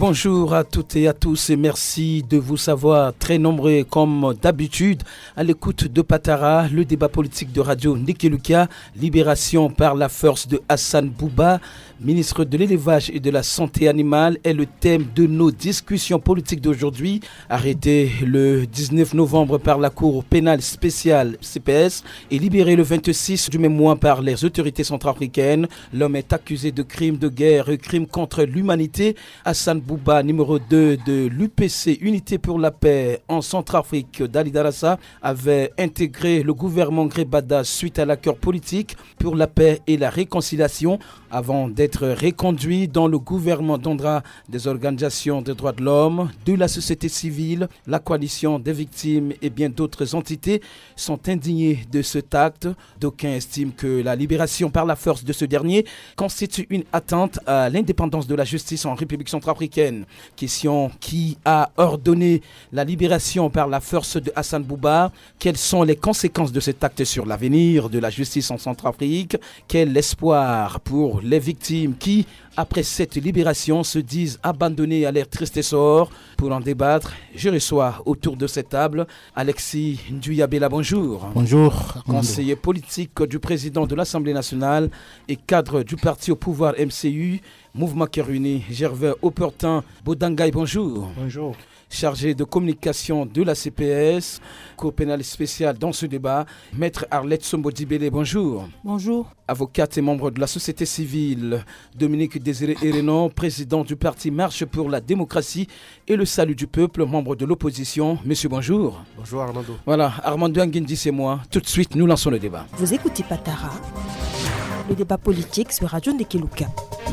Bonjour à toutes et à tous et merci de vous savoir très nombreux comme d'habitude à l'écoute de Patara, le débat politique de Radio Nikeluka, libération par la force de Hassan Bouba, ministre de l'élevage et de la santé animale est le thème de nos discussions politiques d'aujourd'hui. Arrêté le 19 novembre par la Cour pénale spéciale CPS et libéré le 26 du même mois par les autorités centrafricaines, l'homme est accusé de crimes de guerre et crimes contre l'humanité. Hassan Bouba, numéro 2 de l'UPC, Unité pour la paix en Centrafrique d'Ali Darassa, avait intégré le gouvernement Grébada suite à l'accord politique pour la paix et la réconciliation avant d'être reconduit dans le gouvernement d'Ondra. Des organisations de droits de l'homme, de la société civile, la coalition des victimes et bien d'autres entités sont indignées de cet acte. D'aucuns estiment que la libération par la force de ce dernier constitue une atteinte à l'indépendance de la justice en République centrafricaine. Question: qui a ordonné la libération par la force de Hassan Bouba? Quelles sont les conséquences de cet acte sur l'avenir de la justice en Centrafrique? Quel espoir pour les victimes qui, après cette libération, se disent abandonnées à leur triste sort? Pour en débattre, je reçois autour de cette table Alexis Nduyabela, bonjour. Bonjour. Conseiller politique du président de l'Assemblée nationale et cadre du parti au pouvoir MCU, Mouvement Cœur Uni, Gervais Opportun Bodangaï, bonjour. Bonjour. Chargé de communication de la CPS, Cour pénale spéciale dans ce débat, Maître Arlette Sombo-Dibélé, bonjour. Bonjour. Avocate et membre de la société civile, Dominique Désiré Hérénon, président du parti Marche pour la démocratie et le salut du peuple, membre de l'opposition. Monsieur, bonjour. Bonjour Armando. Voilà, Armando Anguindi, c'est moi. Tout de suite, nous lançons le débat. Vous écoutez Patara, le débat politique sur Radio Nikeluka.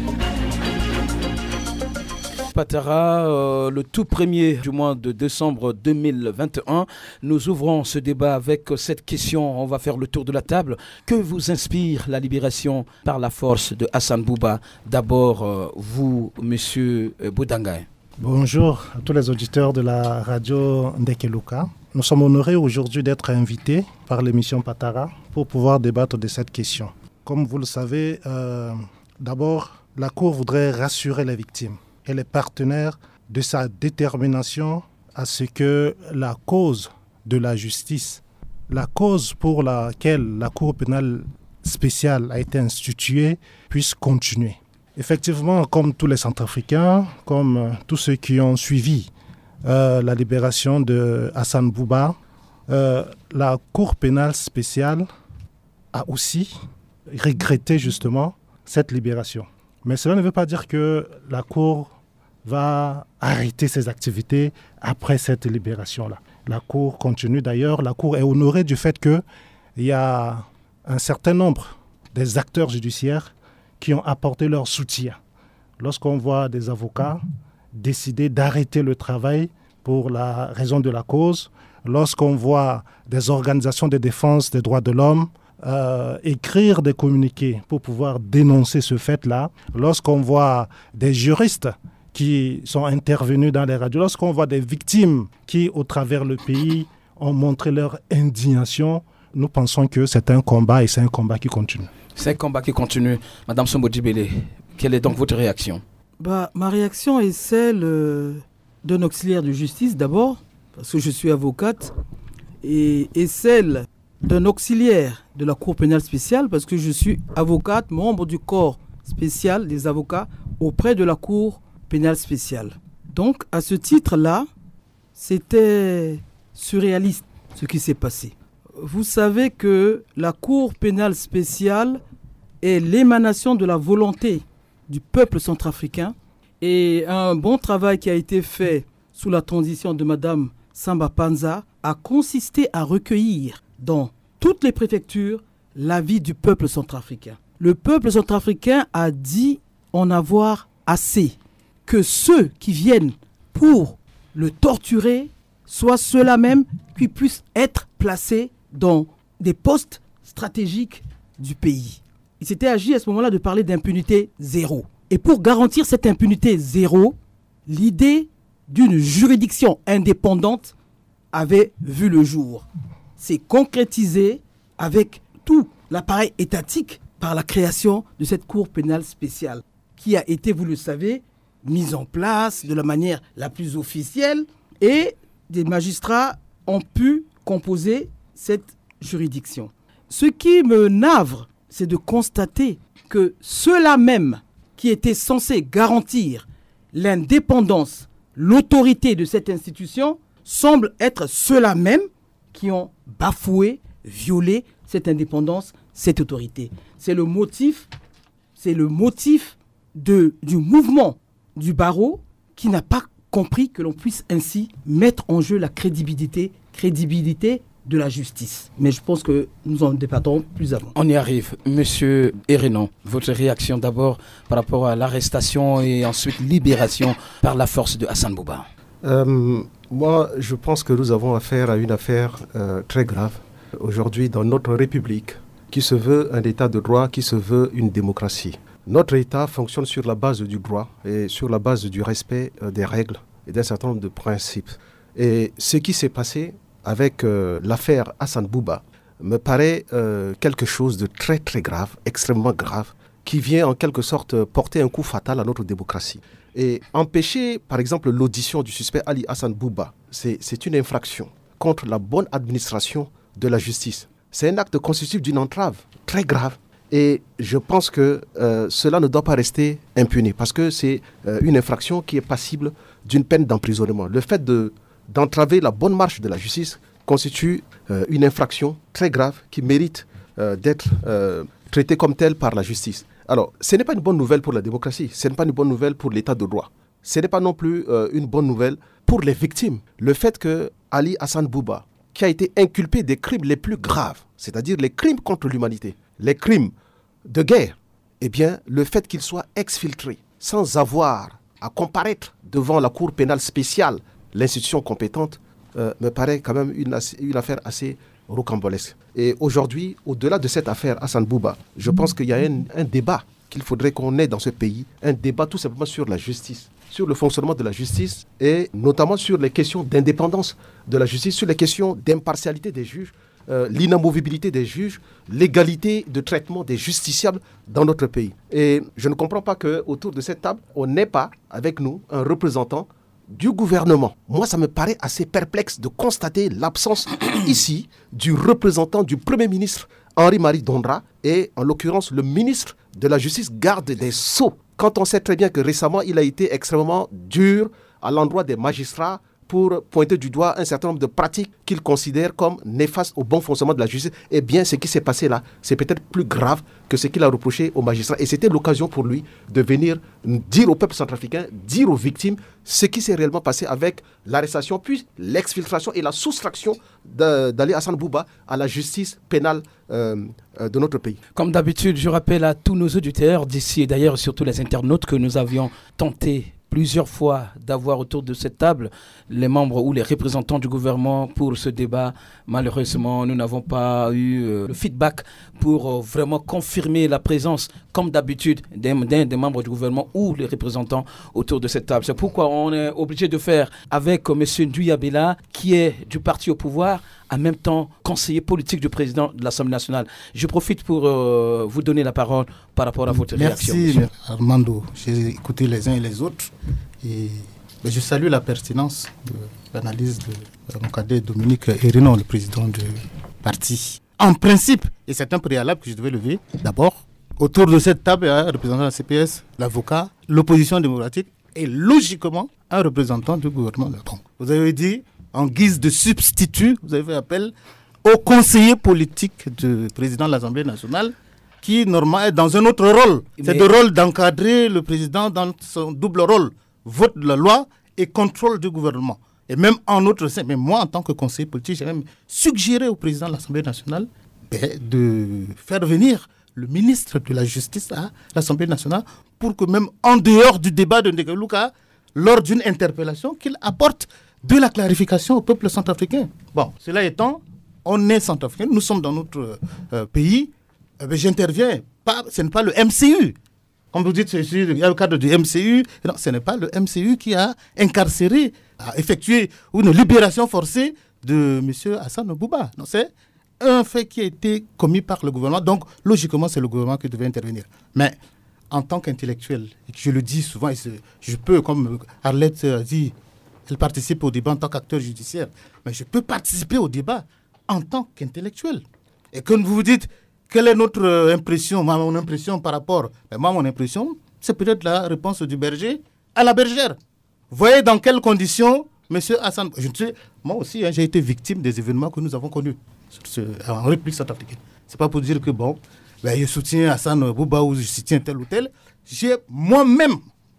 Patara, le tout premier du mois de décembre 2021. Nous ouvrons ce débat avec cette question. On va faire le tour de la table. Que vous inspire la libération par la force de Hassan Bouba? D'abord, vous, monsieur Bodangaï. Bonjour à tous les auditeurs de la radio Nikeluka. Nous sommes honorés aujourd'hui d'être invités par l'émission Patara pour pouvoir débattre de cette question. Comme vous le savez, d'abord, la Cour voudrait rassurer les victimes et les partenaires de sa détermination à ce que la cause de la justice, la cause pour laquelle la Cour pénale spéciale a été instituée, puisse continuer. Effectivement, comme tous les Centrafricains, comme tous ceux qui ont suivi la libération de Hassan Bouba, la Cour pénale spéciale a aussi regretté justement cette libération. Mais cela ne veut pas dire que la Cour va arrêter ses activités après cette libération-là. La Cour continue d'ailleurs. La Cour est honorée du fait qu'il y a un certain nombre des acteurs judiciaires qui ont apporté leur soutien. Lorsqu'on voit des avocats décider d'arrêter le travail pour la raison de la cause, lorsqu'on voit des organisations de défense des droits de l'homme écrire des communiqués pour pouvoir dénoncer ce fait-là, lorsqu'on voit des juristes qui sont intervenus dans les radios, lorsqu'on voit des victimes qui, au travers le pays, ont montré leur indignation, nous pensons que c'est un combat et c'est un combat qui continue. C'est un combat qui continue. Madame Sombo-Dibélé, quelle est donc votre réaction? Ma réaction est celle d'un auxiliaire de justice d'abord, parce que je suis avocate, et celle d'un auxiliaire de la Cour pénale spéciale, parce que je suis avocate, membre du corps spécial des avocats auprès de la Cour pénale spéciale. Donc, à ce titre-là, c'était surréaliste ce qui s'est passé. Vous savez que la Cour pénale spéciale est l'émanation de la volonté du peuple centrafricain et un bon travail qui a été fait sous la transition de Madame Samba Panza a consisté à recueillir dans toutes les préfectures l'avis du peuple centrafricain. Le peuple centrafricain a dit en avoir assez, que ceux qui viennent pour le torturer soient ceux-là même qui puissent être placés dans des postes stratégiques du pays. Il s'était agi à ce moment-là de parler d'impunité zéro. Et pour garantir cette impunité zéro, l'idée d'une juridiction indépendante avait vu le jour. C'est concrétisé avec tout l'appareil étatique par la création de cette Cour pénale spéciale qui a été, vous le savez, mise en place de la manière la plus officielle et des magistrats ont pu composer cette juridiction. Ce qui me navre, c'est de constater que ceux-là même qui étaient censés garantir l'indépendance, l'autorité de cette institution, semblent être ceux-là même qui ont bafoué, violé cette indépendance, cette autorité. C'est le motif du mouvement du barreau qui n'a pas compris que l'on puisse ainsi mettre en jeu la crédibilité de la justice. Mais je pense que nous en débattrons plus avant. On y arrive. Monsieur Hérenon, votre réaction d'abord par rapport à l'arrestation et ensuite libération par la force de Hassan Bouba. Moi, je pense que nous avons affaire à une affaire très grave aujourd'hui dans notre République, qui se veut un État de droit, qui se veut une démocratie. Notre État fonctionne sur la base du droit et sur la base du respect des règles et d'un certain nombre de principes. Et ce qui s'est passé avec l'affaire Hassan Bouba me paraît quelque chose de très très grave, extrêmement grave, qui vient en quelque sorte porter un coup fatal à notre démocratie. Et empêcher par exemple l'audition du suspect Ali Hassan Bouba, c'est une infraction contre la bonne administration de la justice. C'est un acte constitutif d'une entrave très grave. Et je pense que cela ne doit pas rester impuni parce que c'est une infraction qui est passible d'une peine d'emprisonnement. Le fait d'entraver la bonne marche de la justice constitue une infraction très grave qui mérite d'être traitée comme telle par la justice. Alors, ce n'est pas une bonne nouvelle pour la démocratie, ce n'est pas une bonne nouvelle pour l'état de droit. Ce n'est pas non plus une bonne nouvelle pour les victimes. Le fait que Ali Hassan Bouba, qui a été inculpé des crimes les plus graves, c'est-à-dire les crimes contre l'humanité, les crimes de guerre, eh bien, le fait qu'il soit exfiltré sans avoir à comparaître devant la Cour pénale spéciale, l'institution compétente, me paraît quand même une affaire assez rocambolesque. Et aujourd'hui, au-delà de cette affaire Hassan Bouba, je pense qu'il y a un débat qu'il faudrait qu'on ait dans ce pays, un débat tout simplement sur la justice, sur le fonctionnement de la justice et notamment sur les questions d'indépendance de la justice, sur les questions d'impartialité des juges, l'inamovibilité des juges, l'égalité de traitement des justiciables dans notre pays. Et je ne comprends pas qu'autour de cette table, on n'ait pas avec nous un représentant du gouvernement. Moi, ça me paraît assez perplexe de constater l'absence ici du représentant du Premier ministre Henri-Marie Dondra et en l'occurrence le ministre de la Justice, garde des Sceaux. Quand on sait très bien que récemment, il a été extrêmement dur à l'endroit des magistrats pour pointer du doigt un certain nombre de pratiques qu'il considère comme néfastes au bon fonctionnement de la justice, eh bien, ce qui s'est passé là, c'est peut-être plus grave que ce qu'il a reproché aux magistrats. Et c'était l'occasion pour lui de venir dire au peuple centrafricain, dire aux victimes ce qui s'est réellement passé avec l'arrestation, puis l'exfiltration et la soustraction d'Ali Hassan Bouba à la justice pénale de notre pays. Comme d'habitude, je rappelle à tous nos auditeurs d'ici et d'ailleurs, surtout les internautes, que nous avions tenté plusieurs fois d'avoir autour de cette table les membres ou les représentants du gouvernement pour ce débat. Malheureusement, nous n'avons pas eu le feedback pour vraiment confirmer la présence, comme d'habitude, des membres du gouvernement ou les représentants autour de cette table. C'est pourquoi on est obligé de faire avec M. Douya Bella, qui est du parti au pouvoir, en même temps conseiller politique du président de l'Assemblée nationale. Je profite pour vous donner la parole par rapport à votre réaction. Merci Armando. J'ai écouté les uns et les autres et je salue la pertinence de l'analyse de mon cadet Dominique Hérenon, le président du parti. En principe, et c'est un préalable que je devais lever, d'abord, autour de cette table, il y a un représentant de la CPS, l'avocat, l'opposition démocratique et logiquement un représentant du gouvernement. Bon, vous avez dit, en guise de substitut, vous avez fait appel au conseiller politique du président de l'Assemblée nationale qui, normalement, est dans un autre rôle. C'est le rôle d'encadrer le président dans son double rôle, vote de la loi et contrôle du gouvernement. Et même en autre sens, mais moi, en tant que conseiller politique, j'ai même suggéré au président de l'Assemblée nationale de faire venir le ministre de la Justice à l'Assemblée nationale pour que même en dehors du débat de Ndekeluka, lors d'une interpellation, qu'il apporte de la clarification au peuple centrafricain. Bon, cela étant, on est centrafricain, nous sommes dans notre pays, j'interviens, ce n'est pas le MCU. Comme vous dites, il y a le cadre du MCU. Non, ce n'est pas le MCU qui a incarcéré, a effectué une libération forcée de M. Hassan Bouba. Non, c'est un fait qui a été commis par le gouvernement. Donc, logiquement, c'est le gouvernement qui devait intervenir. Mais en tant qu'intellectuel, et que je le dis souvent, et je peux, comme Arlette dit, elle participe au débat en tant qu'acteur judiciaire, mais je peux participer au débat en tant qu'intellectuel. Et quand vous vous dites, quelle est notre impression, mon impression par rapport, moi, mon impression, c'est peut-être la réponse du berger à la bergère. Voyez dans quelles conditions M. Hassan... moi aussi, j'ai été victime des événements que nous avons connus en République centrafricaine. Ce n'est pas pour dire que, je soutiens Hassan Bouba ou je soutiens tel ou tel. J'ai moi-même,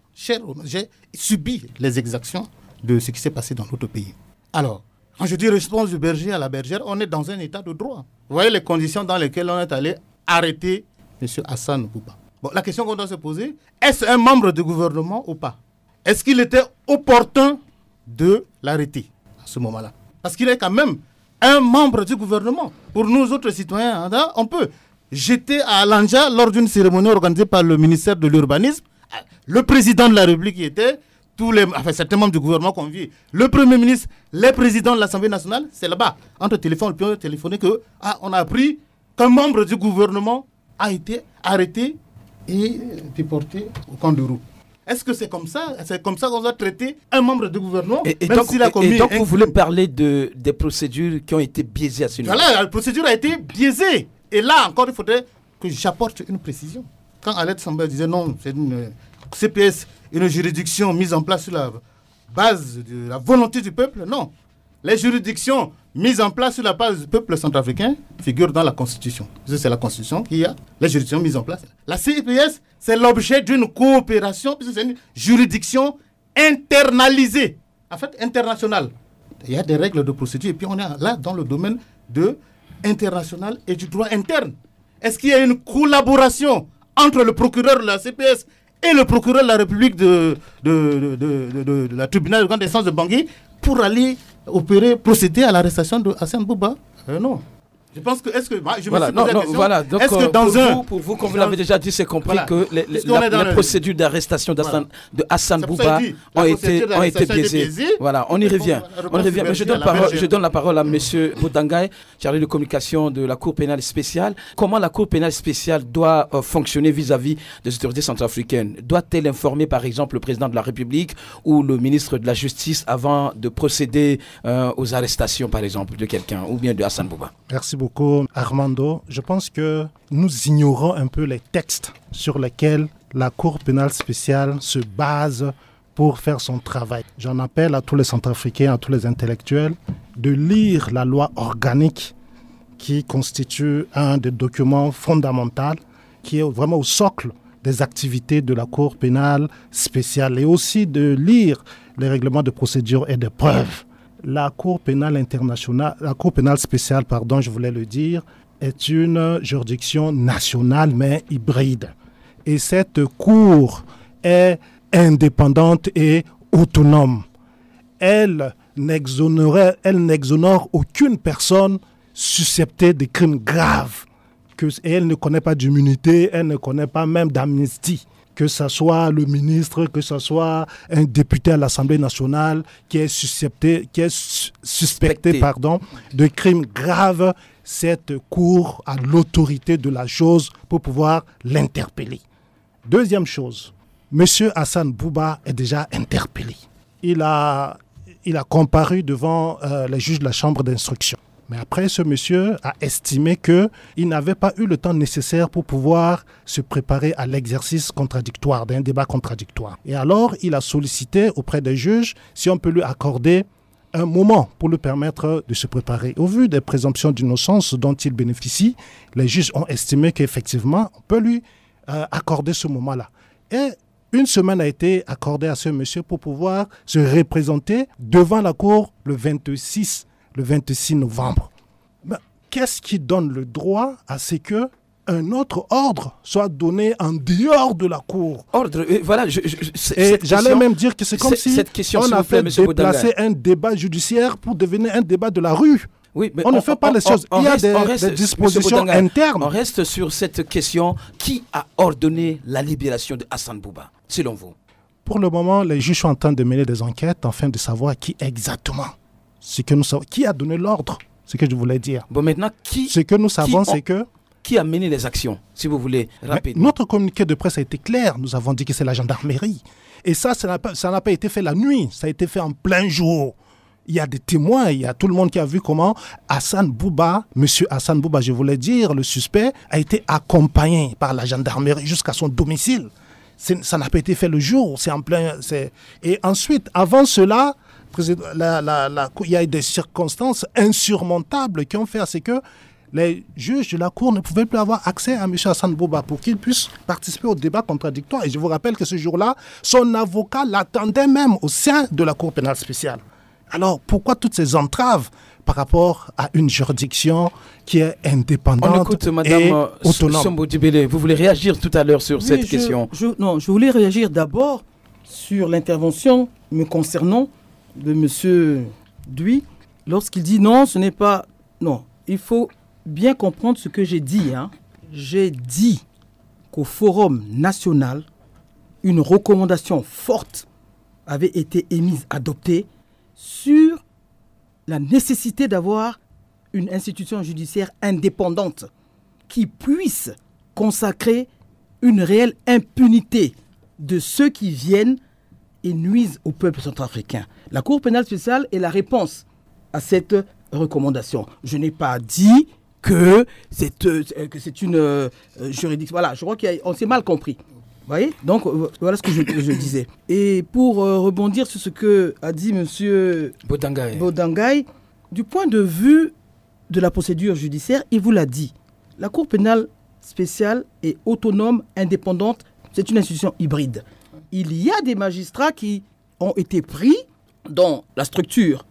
j'ai subi les exactions de ce qui s'est passé dans notre pays. Alors, quand je dis réponse du berger à la bergère, on est dans un état de droit. Vous voyez les conditions dans lesquelles on est allé arrêter M. Hassan Bouba. La question qu'on doit se poser, est-ce un membre du gouvernement ou pas? Est-ce qu'il était opportun de l'arrêter à ce moment-là? Parce qu'il est quand même un membre du gouvernement. Pour nous autres citoyens, on peut. J'étais à Alanja lors d'une cérémonie organisée par le ministère de l'Urbanisme. Le président de la République y était, certains membres du gouvernement conviés. Le Premier ministre, les présidents de l'Assemblée nationale, c'est là-bas. Entre téléphone, on a téléphoné on a appris qu'un membre du gouvernement a été arrêté et déporté au camp de Roux. Est-ce que c'est comme ça? C'est comme ça qu'on doit traiter un membre du gouvernement? Et donc vous voulez parler des procédures qui ont été biaisées à ce niveau? Voilà, la procédure a été biaisée. Et là, encore, il faudrait que j'apporte une précision. Quand Alette Samba disait non, c'est une CPS, une juridiction mise en place sur la base de la volonté du peuple, non. Les juridictions mises en place sur la base du peuple centrafricain figurent dans la Constitution. C'est la Constitution qui a les juridictions mises en place. La CPS, c'est l'objet d'une coopération, puisque c'est une juridiction internalisée, en fait internationale. Il y a des règles de procédure, et puis on est là dans le domaine international et du droit interne. Est-ce qu'il y a une collaboration entre le procureur de la CPS et le procureur de la République de la tribunal de grande instance de Bangui pour aller procéder à l'arrestation de Hassan Bouba? Non. Je pense que, donc est-ce que pour vous, comme vous l'avez déjà dit, c'est compris que la procédure d'arrestation de Hassan Bouba ont été biaisées. Voilà, on y revient. Mais je donne la parole à M. Boudangay, chargé de communication de la Cour pénale spéciale. Comment la Cour pénale spéciale doit fonctionner vis-à-vis des autorités centrafricaines? Doit-elle informer, par exemple, le président de la République ou le ministre de la Justice avant de procéder aux arrestations, par exemple, de quelqu'un ou bien de Hassan Bouba? Merci beaucoup, Armando. Je pense que nous ignorons un peu les textes sur lesquels la Cour pénale spéciale se base pour faire son travail. J'en appelle à tous les Centrafricains, à tous les intellectuels, de lire la loi organique qui constitue un des documents fondamentaux, qui est vraiment au socle des activités de la Cour pénale spéciale, et aussi de lire les règlements de procédure et de preuves. La Cour pénale internationale, la Cour pénale spéciale, je voulais le dire, est une juridiction nationale mais hybride. Et cette Cour est indépendante et autonome. Elle n'exonère aucune personne susceptible de crimes graves. Et elle ne connaît pas d'immunité, elle ne connaît pas même d'amnistie. Que ce soit le ministre, que ce soit un député à l'Assemblée nationale qui est suspecté de crimes graves, cette Cour a l'autorité de la chose pour pouvoir l'interpeller. Deuxième chose, M. Hassan Bouba est déjà interpellé. Il a comparu devant les juges de la chambre d'instruction. Mais après, ce monsieur a estimé qu'il n'avait pas eu le temps nécessaire pour pouvoir se préparer à l'exercice contradictoire, d'un débat contradictoire. Et alors, il a sollicité auprès des juges si on peut lui accorder un moment pour lui permettre de se préparer. Au vu des présomptions d'innocence dont il bénéficie, les juges ont estimé qu'effectivement, on peut lui accorder ce moment-là. Et une semaine a été accordée à ce monsieur pour pouvoir se représenter devant la cour le 26 novembre. Mais qu'est-ce qui donne le droit à ce qu'un autre ordre soit donné en dehors de la cour? Ordre, voilà. J'allais même dire que c'est comme si on a fait déplacer un débat judiciaire pour devenir un débat de la rue. Oui, mais on ne fait pas les choses. Il y a des dispositions internes. On reste sur cette question. Qui a ordonné la libération de Hassan Bouba, selon vous? Pour le moment, les juges sont en train de mener des enquêtes afin de savoir qui exactement. Ce que nous savons, qui a donné l'ordre, ce que je voulais dire. Bon, maintenant, ce que nous savons, c'est que qui a mené les actions, si vous voulez, rapidement. Notre communiqué de presse a été clair. Nous avons dit que c'est la gendarmerie. Et ça n'a pas été fait la nuit. Ça a été fait en plein jour. Il y a des témoins, il y a tout le monde qui a vu comment Hassan Bouba, monsieur Hassan Bouba, je voulais dire, le suspect, a été accompagné par la gendarmerie jusqu'à son domicile. Ça n'a pas été fait le jour. Et ensuite, avant cela, il y a eu des circonstances insurmontables qui ont fait à ce que les juges de la Cour ne pouvaient plus avoir accès à M. Hassan Bouba pour qu'il puisse participer au débat contradictoire. Et je vous rappelle que ce jour-là, son avocat l'attendait même au sein de la Cour pénale spéciale. Alors, pourquoi toutes ces entraves par rapport à une juridiction qui est indépendante? On écoute Mme Sombo Dibélé. Vous voulez réagir tout à l'heure sur cette question? Je voulais réagir d'abord sur l'intervention me concernant de M. Dui, lorsqu'il dit non, ce n'est pas... Non, il faut bien comprendre ce que j'ai dit. J'ai dit qu'au Forum national, une recommandation forte avait été émise, adoptée, sur la nécessité d'avoir une institution judiciaire indépendante qui puisse consacrer une réelle impunité de ceux qui viennent et nuisent au peuple centrafricain. La Cour pénale spéciale est la réponse à cette recommandation. Je n'ai pas dit que c'est une juridiction. Voilà, je crois qu'on s'est mal compris. Vous voyez? Donc, voilà ce que je disais. Et pour rebondir sur ce que a dit M. Bodangaï, du point de vue de la procédure judiciaire, il vous l'a dit. La Cour pénale spéciale est autonome, indépendante. C'est une institution hybride. Il y a des magistrats qui ont été pris dans la structure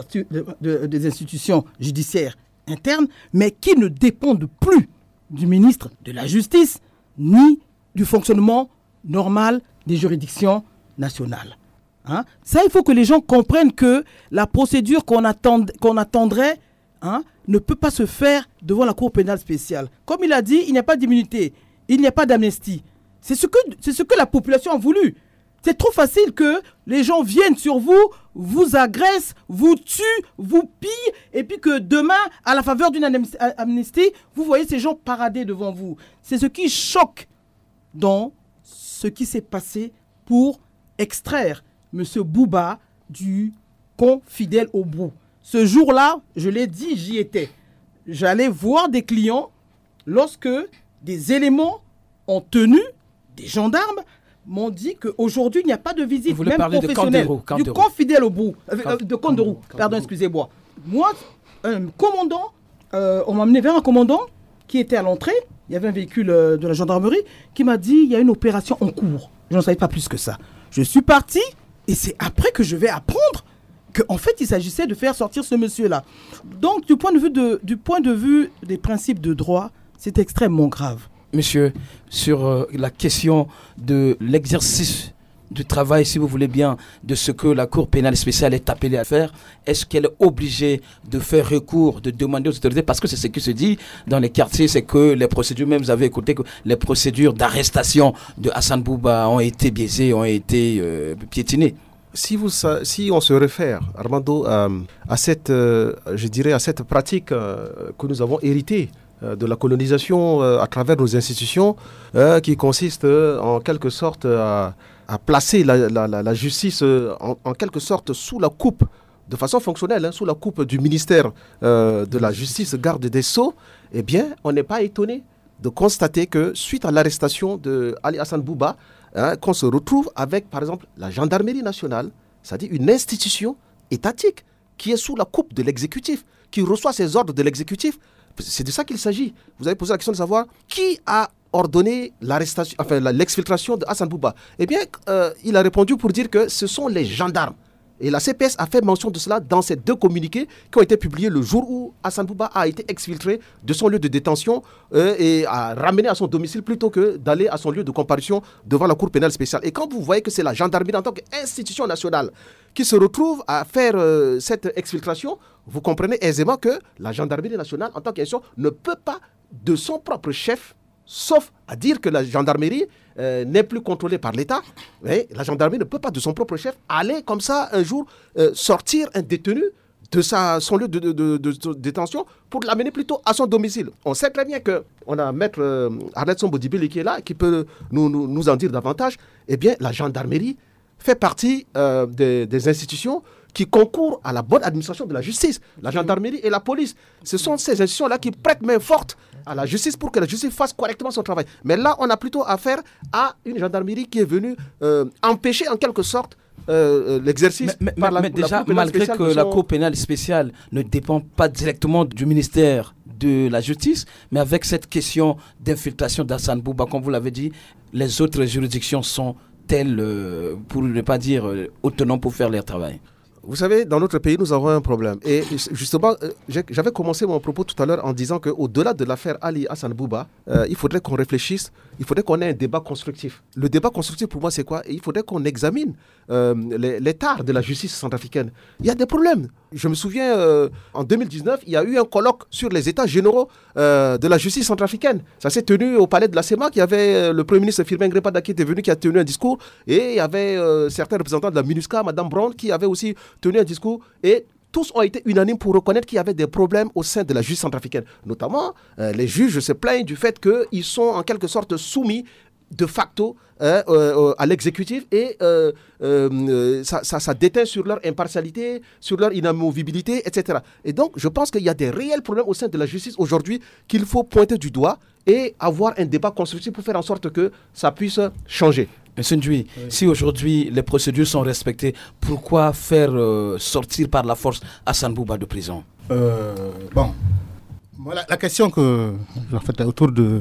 des institutions judiciaires internes, mais qui ne dépendent plus du ministre de la Justice, ni du fonctionnement normal des juridictions nationales. Ça, il faut que les gens comprennent que la procédure qu'on attendrait ne peut pas se faire devant la Cour pénale spéciale. Comme il a dit, il n'y a pas d'immunité, il n'y a pas d'amnistie. C'est ce que la population a voulu. C'est trop facile que les gens viennent sur vous, vous agressent, vous tuent, vous pillent, et puis que demain, à la faveur d'une amnistie, vous voyez ces gens parader devant vous. C'est ce qui choque dans ce qui s'est passé pour extraire M. Bouba du camp fidèle au bout. Ce jour-là, je l'ai dit, j'y étais. J'allais voir des clients lorsque des éléments ont tenu, des gendarmes, m'ont dit qu'aujourd'hui, il n'y a pas de visite, même professionnelle, du camp fidèle au bout, de Kanderou, pardon, excusez-moi. Moi, un commandant, on m'a amené vers un commandant qui était à l'entrée. Il y avait un véhicule de la gendarmerie qui m'a dit il y a une opération en cours. Je n'en savais pas plus que ça. Je suis parti et c'est après que je vais apprendre qu'en fait, il s'agissait de faire sortir ce monsieur-là. Donc, du point de vue des principes de droit, c'est extrêmement grave. Monsieur, sur la question de l'exercice du travail, si vous voulez bien, de ce que la Cour pénale spéciale est appelée à faire, est-ce qu'elle est obligée de faire recours, de demander aux autorités? Parce que c'est ce qui se dit dans les quartiers, c'est que les procédures, même vous avez écouté que les procédures d'arrestation de Hassan Bouba ont été biaisées, ont été piétinées. Si on se réfère, Armando, à cette pratique que nous avons héritée de la colonisation à travers nos institutions, qui consiste en quelque sorte à placer la justice en quelque sorte sous la coupe, de façon fonctionnelle, sous la coupe du ministère de la Justice, garde des Sceaux, eh bien, on n'est pas étonné de constater que suite à l'arrestation de Ali Hassan Bouba, qu'on se retrouve avec, par exemple, la gendarmerie nationale, c'est-à-dire une institution étatique qui est sous la coupe de l'exécutif, qui reçoit ses ordres de l'exécutif. C'est de ça qu'il s'agit. Vous avez posé la question de savoir qui a ordonné l'exfiltration de Hassan Bouba. Eh bien, il a répondu pour dire que ce sont les gendarmes. Et la CPS a fait mention de cela dans ces deux communiqués qui ont été publiés le jour où Hassan Bouba a été exfiltré de son lieu de détention et a ramené à son domicile plutôt que d'aller à son lieu de comparution devant la Cour pénale spéciale. Et quand vous voyez que c'est la gendarmerie en tant qu'institution nationale qui se retrouve à faire cette exfiltration, vous comprenez aisément que la gendarmerie nationale en tant qu'institution ne peut pas de son propre chef, sauf à dire que la gendarmerie n'est plus contrôlée par l'État. Mais la gendarmerie ne peut pas de son propre chef aller comme ça un jour sortir un détenu de son lieu de détention pour l'amener plutôt à son domicile. On sait très bien qu'on a Maître Arlette Sombo-Dibéli qui est là, qui peut nous en dire davantage. Eh bien, la gendarmerie fait partie des institutions qui concourent à la bonne administration de la justice. La gendarmerie et la police, ce sont ces institutions-là qui prêtent main forte à la justice pour que la justice fasse correctement son travail. Mais là, on a plutôt affaire à une gendarmerie qui est venue empêcher en quelque sorte l'exercice par la déjà, malgré que la Cour pénale spéciale ne dépend pas directement du ministère de la Justice, mais avec cette question d'infiltration d'Hassane Bouba, comme vous l'avez dit, les autres juridictions sont telles, pour ne pas dire autonomes pour faire leur travail. Vous savez, dans notre pays, nous avons un problème. Et justement, j'avais commencé mon propos tout à l'heure en disant qu'au-delà de l'affaire Ali Hassane Bouba, il faudrait qu'on réfléchisse, il faudrait qu'on ait un débat constructif. Le débat constructif, pour moi, c'est quoi? Il faudrait qu'on examine les tares de la justice centrafricaine. Il y a des problèmes. Je me souviens, en 2019, il y a eu un colloque sur les états généraux de la justice centrafricaine. Ça s'est tenu au palais de la CEMAC. Il y avait le Premier ministre Firmin Grépada qui était venu, qui a tenu un discours. Et il y avait certains représentants de la MINUSCA, Mme Brown, qui avait aussi tenu un discours. Et tous ont été unanimes pour reconnaître qu'il y avait des problèmes au sein de la justice centrafricaine. Notamment, les juges se plaignent du fait qu'ils sont en quelque sorte soumis de facto à l'exécutif et ça déteint sur leur impartialité, sur leur inamovibilité, etc. Et donc, je pense qu'il y a des réels problèmes au sein de la justice aujourd'hui qu'il faut pointer du doigt et avoir un débat constructif pour faire en sorte que ça puisse changer. Monsieur Ndjoui, si aujourd'hui les procédures sont respectées, pourquoi faire sortir par la force Hassane Bouba de prison? Bon. Voilà, la question autour de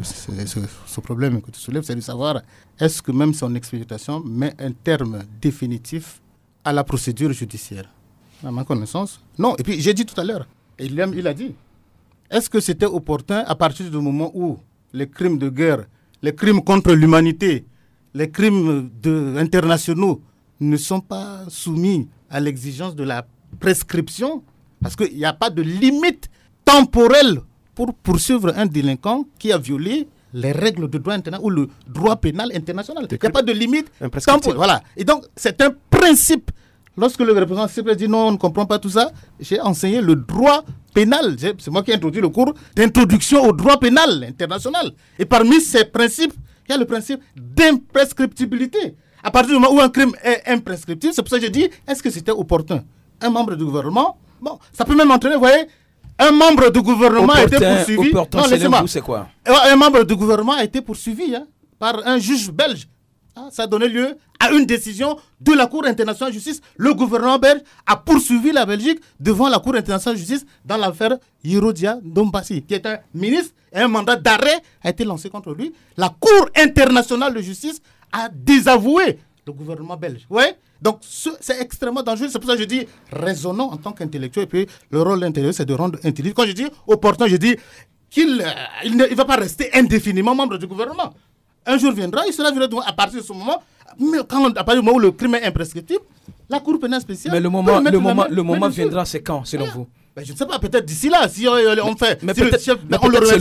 ce problème que tu soulèves, c'est de savoir est-ce que même son expédition met un terme définitif à la procédure judiciaire? À ma connaissance, non. Et puis j'ai dit tout à l'heure, il a dit, est-ce que c'était opportun à partir du moment où les crimes de guerre, les crimes contre l'humanité, les crimes internationaux ne sont pas soumis à l'exigence de la prescription? Parce qu'il n'y a pas de limite temporelle pour poursuivre un délinquant qui a violé les règles de droit international ou le droit pénal international. Il n'y a pas de limite temporelle. Voilà. Et donc, c'est un principe. Lorsque le représentant dit non, on ne comprend pas tout ça, j'ai enseigné le droit pénal. C'est moi qui ai introduit le cours d'introduction au droit pénal international. Et parmi ces principes, il y a le principe d'imprescriptibilité. À partir du moment où un crime est imprescriptible, c'est pour ça que j'ai dit, est-ce que c'était opportun? Un membre du gouvernement, bon, ça peut même entraîner, vous voyez, un membre du gouvernement a été poursuivi. Non, laissez-moi. C'est quoi? Un membre du gouvernement a été poursuivi par un juge belge. Ça a donné lieu à une décision de la Cour internationale de justice. Le gouvernement belge a poursuivi la Belgique devant la Cour internationale de justice dans l'affaire Yirodia Ndombassi, qui est un ministre, et un mandat d'arrêt a été lancé contre lui. La Cour internationale de justice a désavoué le gouvernement belge. Vous voyez? Donc, c'est extrêmement dangereux. C'est pour ça que je dis raisonnons en tant qu'intellectuel. Et puis, le rôle de l'intellectuel, c'est de rendre intelligent. Quand je dis opportun, je dis qu'il ne va pas rester indéfiniment membre du gouvernement. Un jour viendra, il sera viré à partir de ce moment. Mais à partir du moment où le crime est imprescriptible, la Cour pénale spéciale. Mais le moment viendra, c'est quand, selon vous? Ben, je ne sais pas, peut-être d'ici là, si on fait. Mais peut-être c'est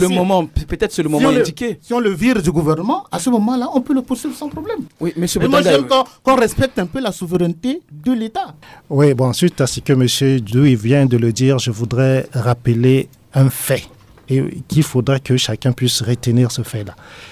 le moment indiqué. Si on le vire du gouvernement, à ce moment-là, on peut le poursuivre sans problème. Oui, mais moi, j'aime qu'on respecte un peu la souveraineté de l'État. Oui, bon, suite à ce que M. Ndjoui vient de le dire, je voudrais rappeler un fait et qu'il faudra que chacun puisse retenir ce fait-là.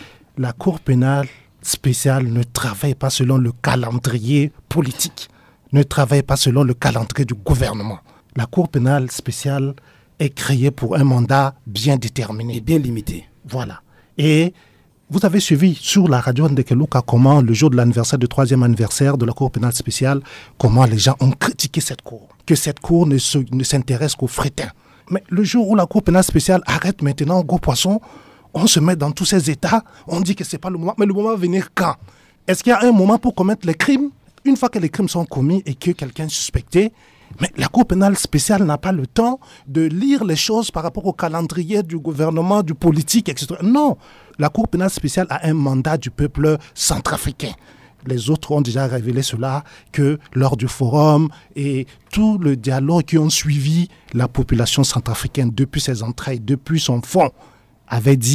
La Cour pénale spéciale ne travaille pas selon le calendrier politique, ne travaille pas selon le calendrier du gouvernement. La Cour pénale spéciale est créée pour un mandat bien déterminé. Et bien limité. Voilà. Et vous avez suivi sur la radio Ndekeluka comment, le jour de l'anniversaire, du 3e anniversaire de la Cour pénale spéciale, comment les gens ont critiqué cette Cour. Que cette Cour ne s'intéresse qu'aux frétins. Mais le jour où la Cour pénale spéciale arrête maintenant Gros Poisson, on se met dans tous ces états, on dit que ce n'est pas le moment. Mais le moment va venir quand? Est-ce qu'il y a un moment pour commettre les crimes? Une fois que les crimes sont commis et que quelqu'un est suspecté, mais la Cour pénale spéciale n'a pas le temps de lire les choses par rapport au calendrier du gouvernement, du politique, etc. Non, la Cour pénale spéciale a un mandat du peuple centrafricain. Les autres ont déjà révélé cela, que lors du forum et tout le dialogue qui ont suivi, la population centrafricaine, depuis ses entrailles, depuis son fond, avait dit «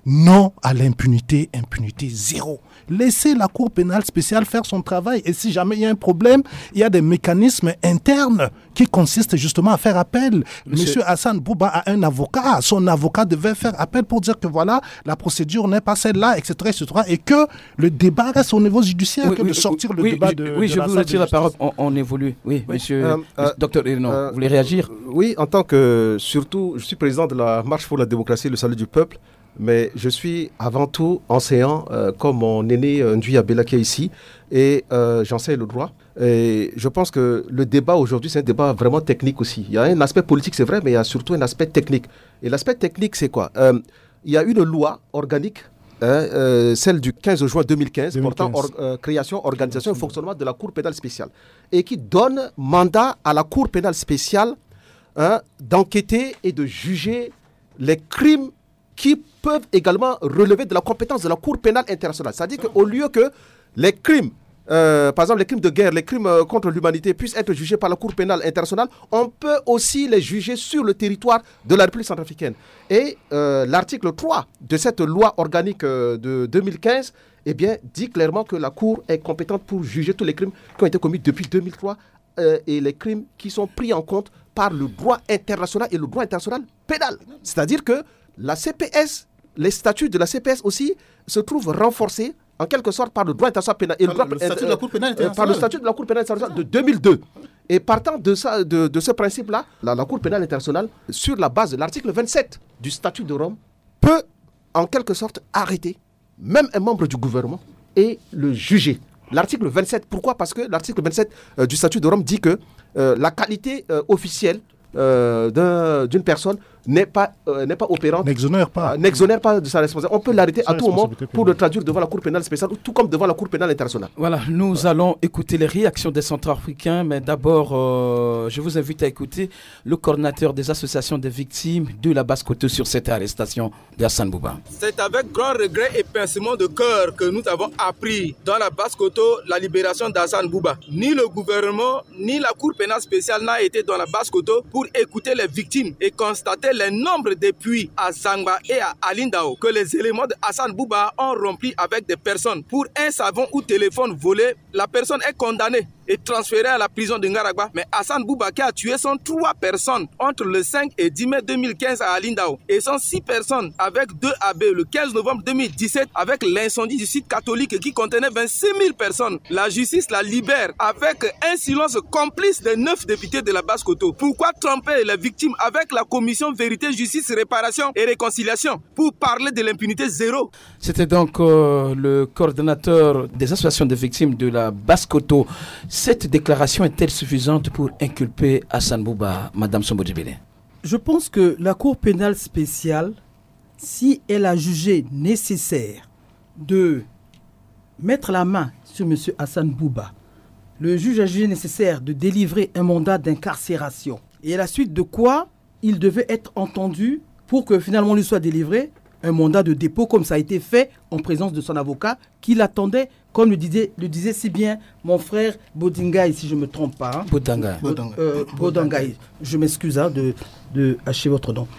Non à l'impunité, impunité zéro. Laissez la Cour pénale spéciale faire son travail. Et si jamais il y a un problème, il y a des mécanismes internes qui consistent justement à faire appel. Monsieur Hassan Bouba a un avocat. Son avocat devait faire appel pour dire que voilà, la procédure n'est pas celle-là, etc., etc. Et que le débat reste au niveau judiciaire, que de sortir le débat de Oui, je la vous salle retire de la parole. justice. On évolue. Oui, monsieur docteur Hénon, vous voulez réagir? Oui, en tant que, surtout, je suis président de la Marche pour la démocratie et le salut du peuple. Mais je suis avant tout enseignant, comme mon aîné Ndui Abela qui est ici, et j'enseigne le droit. Et je pense que le débat aujourd'hui, c'est un débat vraiment technique aussi. Il y a un aspect politique, c'est vrai, mais il y a surtout un aspect technique. Et l'aspect technique, c'est quoi? Il y a une loi organique, celle du 15 juin 2015, portant création, organisation et fonctionnement de la Cour pénale spéciale, et qui donne mandat à la Cour pénale spéciale d'enquêter et de juger les crimes qui peuvent également relever de la compétence de la Cour pénale internationale. C'est-à-dire qu'au lieu que les crimes, par exemple les crimes de guerre, les crimes contre l'humanité puissent être jugés par la Cour pénale internationale, on peut aussi les juger sur le territoire de la République centrafricaine. Et l'article 3 de cette loi organique de 2015 dit clairement que la Cour est compétente pour juger tous les crimes qui ont été commis depuis 2003 et les crimes qui sont pris en compte par le droit international et le droit international pénal. C'est-à-dire que la CPS, les statuts de la CPS aussi se trouvent renforcés en quelque sorte par le droit international pénal. Et le statut de la Cour pénale internationale. Par le statut de la Cour pénale internationale de 2002. Et partant de ce principe-là, la Cour pénale internationale, sur la base de l'article 27 du statut de Rome, peut en quelque sorte arrêter même un membre du gouvernement et le juger. L'article 27, pourquoi? Parce que l'article 27 du statut de Rome dit que la qualité officielle d'une personne n'est pas opérante, n'exonère pas de sa responsabilité. On peut l'arrêter à tout moment pour le traduire devant la Cour pénale spéciale, tout comme devant la Cour pénale internationale. Voilà, nous allons écouter les réactions des Centrafricains, mais d'abord, je vous invite à écouter le coordinateur des associations des victimes de la Basse-Côte sur cette arrestation d'Hassan Bouba. C'est avec grand regret et pincement de cœur que nous avons appris dans la Basse-Côte la libération d'Hassan Bouba. Ni le gouvernement, ni la Cour pénale spéciale n'a été dans la Basse-Côte pour écouter les victimes et constater les nombres de puits à Zangba et à Alindao que les éléments de Hassan Bouba ont remplis avec des personnes. Pour un savon ou téléphone volé, la personne est condamnée et transférée à la prison de Ngaragba. Mais Hassan Bouba qui a tué 103 personnes entre le 5 et 10 mai 2015 à Alindao et 106 personnes avec 2 abbés le 15 novembre 2017 avec l'incendie du site catholique qui contenait 26 000 personnes. La justice la libère avec un silence complice des 9 députés de la Basse-Côte. Pourquoi tromper les victimes avec la commission vérité, justice, réparation et réconciliation pour parler de l'impunité zéro? C'était donc le coordonnateur des associations de victimes de la Basse-Côte. Cette déclaration est-elle suffisante pour inculper Hassan Bouba, Madame Sombodjibélé? Je pense que la Cour pénale spéciale, si elle a jugé nécessaire de mettre la main sur M. Hassan Bouba, le juge a jugé nécessaire de délivrer un mandat d'incarcération. Et à la suite de quoi il devait être entendu pour que finalement lui soit délivré un mandat de dépôt comme ça a été fait en présence de son avocat qui l'attendait, comme le disait si bien mon frère Bodingaï, si je ne me trompe pas. Bodingaï. Je m'excuse de hacher votre nom.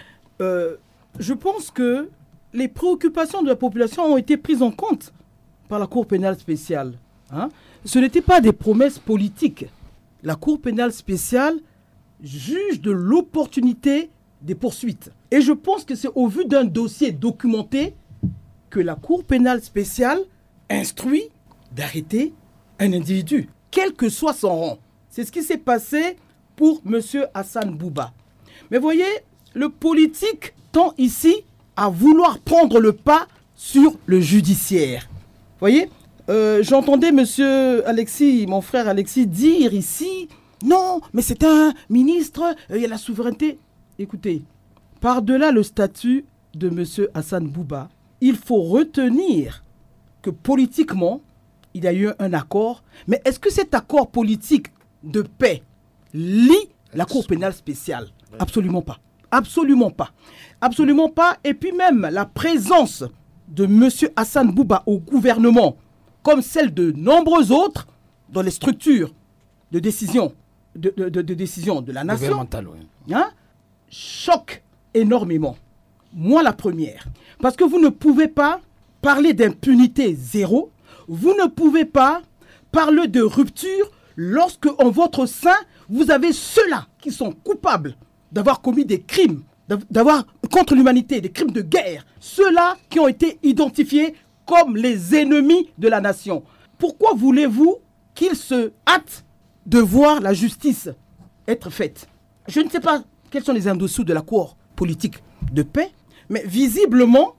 Je pense que les préoccupations de la population ont été prises en compte par la Cour pénale spéciale. Ce n'était pas des promesses politiques. La Cour pénale spéciale juge de l'opportunité des poursuites. Et je pense que c'est au vu d'un dossier documenté que la Cour pénale spéciale instruit d'arrêter un individu, quel que soit son rang. C'est ce qui s'est passé pour M. Hassan Bouba. Mais voyez, le politique tend ici à vouloir prendre le pas sur le judiciaire. Voyez, j'entendais M. Alexis, mon frère Alexis, dire ici, non, mais c'est un ministre, il y a la souveraineté. Écoutez, par-delà le statut de M. Hassan Bouba, il faut retenir que politiquement, il y a eu un accord. Mais est-ce que cet accord politique de paix lie la Cour pénale spéciale? Absolument pas. Absolument pas. Absolument pas. Et puis même la présence de M. Hassan Bouba au gouvernement, comme celle de nombreux autres dans les structures de décision de la nation, oui. Choque énormément. Moi, la première. Parce que vous ne pouvez pas parler d'impunité zéro. Vous ne pouvez pas parler de rupture lorsque, en votre sein, vous avez ceux-là qui sont coupables d'avoir commis des crimes, d'avoir contre l'humanité, des crimes de guerre. Ceux-là qui ont été identifiés comme les ennemis de la nation. Pourquoi voulez-vous qu'ils se hâtent de voir la justice être faite? Je ne sais pas quels sont les en-dessous de la Cour politique de paix, mais visiblement,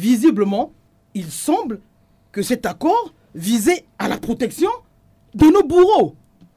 il semble que cet accord visait à la protection de nos bourreaux.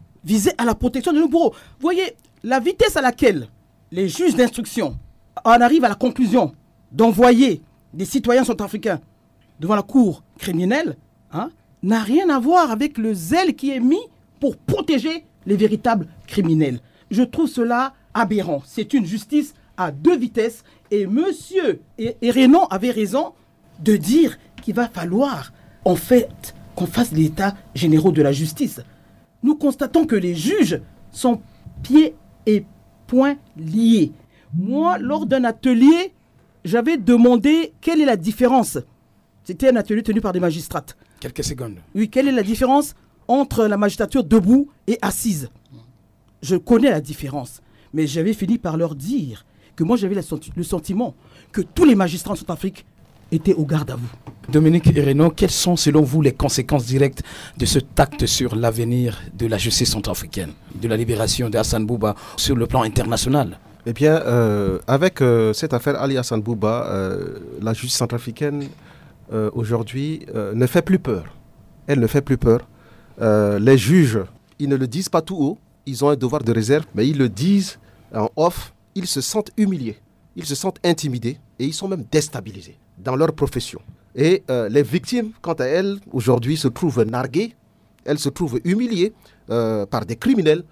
Vous voyez, la vitesse à laquelle les juges d'instruction en arrivent à la conclusion d'envoyer des citoyens centrafricains devant la cour criminelle, n'a rien à voir avec le zèle qui est mis pour protéger les véritables criminels. Je trouve cela aberrant. C'est une justice à deux vitesses. Et monsieur Renan avait raison de dire qu'il va falloir, en fait, qu'on fasse l'état généraux de la justice. Nous constatons que les juges sont pieds et poings liés. Moi, lors d'un atelier, j'avais demandé quelle est la différence. C'était un atelier tenu par des magistrates. Quelques secondes. Oui, quelle est la différence entre la magistrature debout et assise? Je connais la différence, mais j'avais fini par leur dire que moi j'avais le sentiment que tous les magistrats en Centrafrique étaient au garde à vous. Dominique Renan, quelles sont selon vous les conséquences directes de cet acte sur l'avenir de la justice centrafricaine, de la libération de Hassan Bouba sur le plan international? Eh bien, avec cette affaire Ali Hassan Bouba, la justice centrafricaine aujourd'hui ne fait plus peur. Elle ne fait plus peur. Les juges, ils ne le disent pas tout haut, ils ont un devoir de réserve, mais ils le disent en off, ils se sentent humiliés, ils se sentent intimidés et ils sont même déstabilisés dans leur profession. Et les victimes, quant à elles, aujourd'hui se trouvent narguées, elles se trouvent humiliées par des criminels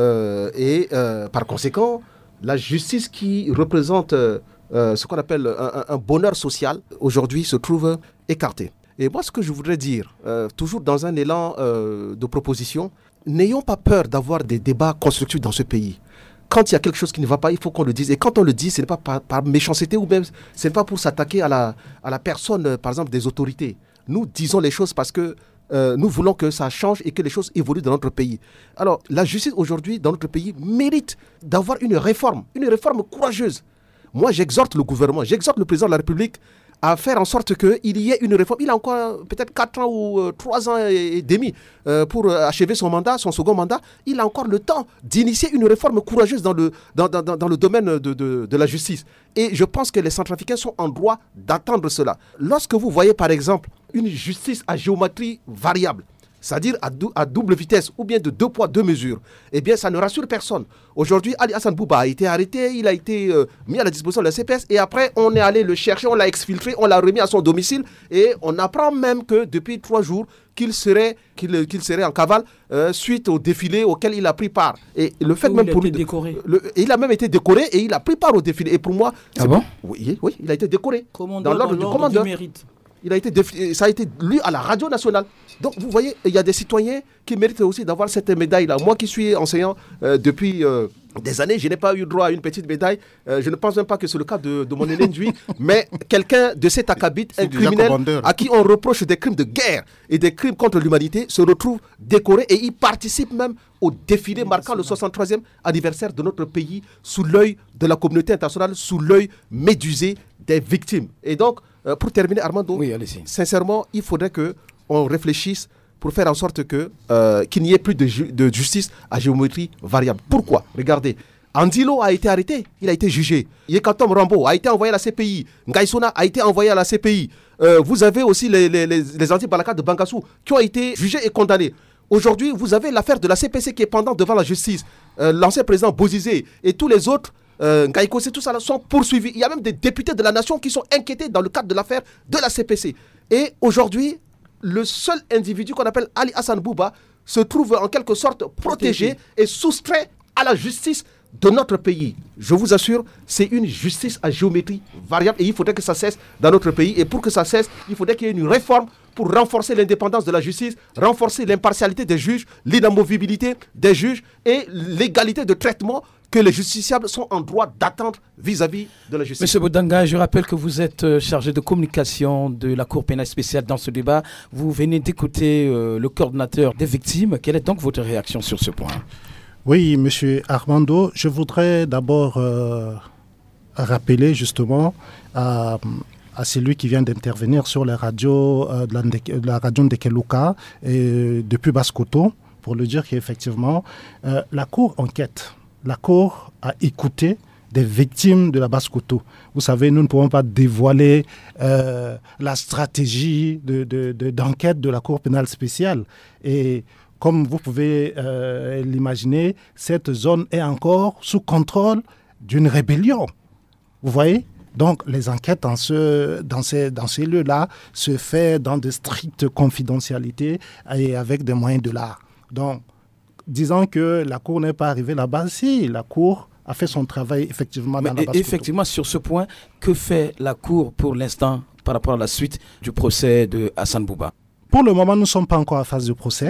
et par conséquent, la justice qui représente ce qu'on appelle un bonheur social, aujourd'hui se trouve écartée. Et moi, ce que je voudrais dire, toujours dans un élan de proposition, n'ayons pas peur d'avoir des débats constructifs dans ce pays. Quand il y a quelque chose qui ne va pas, il faut qu'on le dise. Et quand on le dit, ce n'est pas par méchanceté ou même ce n'est pas pour s'attaquer à la personne, par exemple, des autorités. Nous disons les choses parce que nous voulons que ça change et que les choses évoluent dans notre pays. Alors, la justice aujourd'hui dans notre pays mérite d'avoir une réforme courageuse. Moi, j'exhorte le gouvernement, j'exhorte le président de la République à faire en sorte qu'il y ait une réforme. Il a encore peut-être 4 ans ou 3 ans et demi pour achever son mandat, son second mandat. Il a encore le temps d'initier une réforme courageuse dans le domaine de la justice. Et je pense que les Centrafricains sont en droit d'attendre cela. Lorsque vous voyez par exemple une justice à géométrie variable, c'est-à-dire à double vitesse ou bien de 2 poids, 2 mesures, eh bien ça ne rassure personne. Aujourd'hui, Ali Hassan Bouba a été arrêté, il a été mis à la disposition de la CPS et après on est allé le chercher, on l'a exfiltré, on l'a remis à son domicile et on apprend même que depuis 3 jours qu'il serait en cavale suite au défilé auquel il a pris part. Et le fait même pour lui, il a même été décoré et il a pris part au défilé. Et pour moi, oui, il a été décoré dans l'ordre du commandeur. Du mérite. Ça a été lu à la radio nationale. Donc vous voyez, il y a des citoyens qui méritent aussi d'avoir cette médaille-là. Moi qui suis enseignant depuis des années, je n'ai pas eu droit à une petite médaille. Je ne pense même pas que c'est le cas de mon aîné Ndui, mais quelqu'un de cet acabit, un criminel à qui on reproche des crimes de guerre et des crimes contre l'humanité, se retrouve décoré et il participe même au défilé marquant le 63e anniversaire de notre pays sous l'œil de la communauté internationale, sous l'œil médusé des victimes. Et donc, pour terminer, Armando, sincèrement, il faudrait qu'on réfléchisse pour faire en sorte qu'il n'y ait plus de justice à géométrie variable. Pourquoi? Regardez, Andilo a été arrêté, il a été jugé. Yekatom Rambo a été envoyé à la CPI. Ngaïsona a été envoyé à la CPI. Vous avez aussi les anti-Balaka de Bangassou qui ont été jugés et condamnés. Aujourd'hui, vous avez l'affaire de la CPC qui est pendante devant la justice. L'ancien président Bozizé et tous les autres Ngaïkosé, tout ça sont poursuivis. Il y a même des députés de la nation qui sont inquiétés dans le cadre de l'affaire de la CPC. Et aujourd'hui, le seul individu qu'on appelle Ali Hassan Bouba se trouve en quelque sorte protégé et soustrait à la justice de notre pays. Je vous assure, c'est une justice à géométrie variable et il faudrait que ça cesse dans notre pays. Et pour que ça cesse, il faudrait qu'il y ait une réforme pour renforcer l'indépendance de la justice, renforcer l'impartialité des juges, l'inamovibilité des juges et l'égalité de traitement que les justiciables sont en droit d'attendre vis-à-vis de la justice. Monsieur Boudanga, je rappelle que vous êtes chargé de communication de la Cour pénale spéciale dans ce débat. Vous venez d'écouter le coordinateur des victimes. Quelle est donc votre réaction sur ce point? Oui, monsieur Armando, je voudrais d'abord rappeler justement à celui qui vient d'intervenir sur la radio de la radio Ndekeluka depuis Basse-Coteau, pour lui dire qu'effectivement, la Cour enquête. La Cour a écouté des victimes de la Basse-Coteau. Vous savez, nous ne pouvons pas dévoiler la stratégie d'enquête de la Cour pénale spéciale. Et comme vous pouvez l'imaginer, cette zone est encore sous contrôle d'une rébellion. Vous voyez ? Donc, les enquêtes dans ces lieux-là se font dans de strictes confidentialités et avec des moyens de l'art. Donc, disant que la Cour n'est pas arrivée là-bas, si la Cour a fait son travail effectivement dans la Basse-Coteau. Effectivement, sur ce point, que fait la Cour pour l'instant par rapport à la suite du procès de Hassan Bouba? Pour le moment, nous ne sommes pas encore en phase de procès.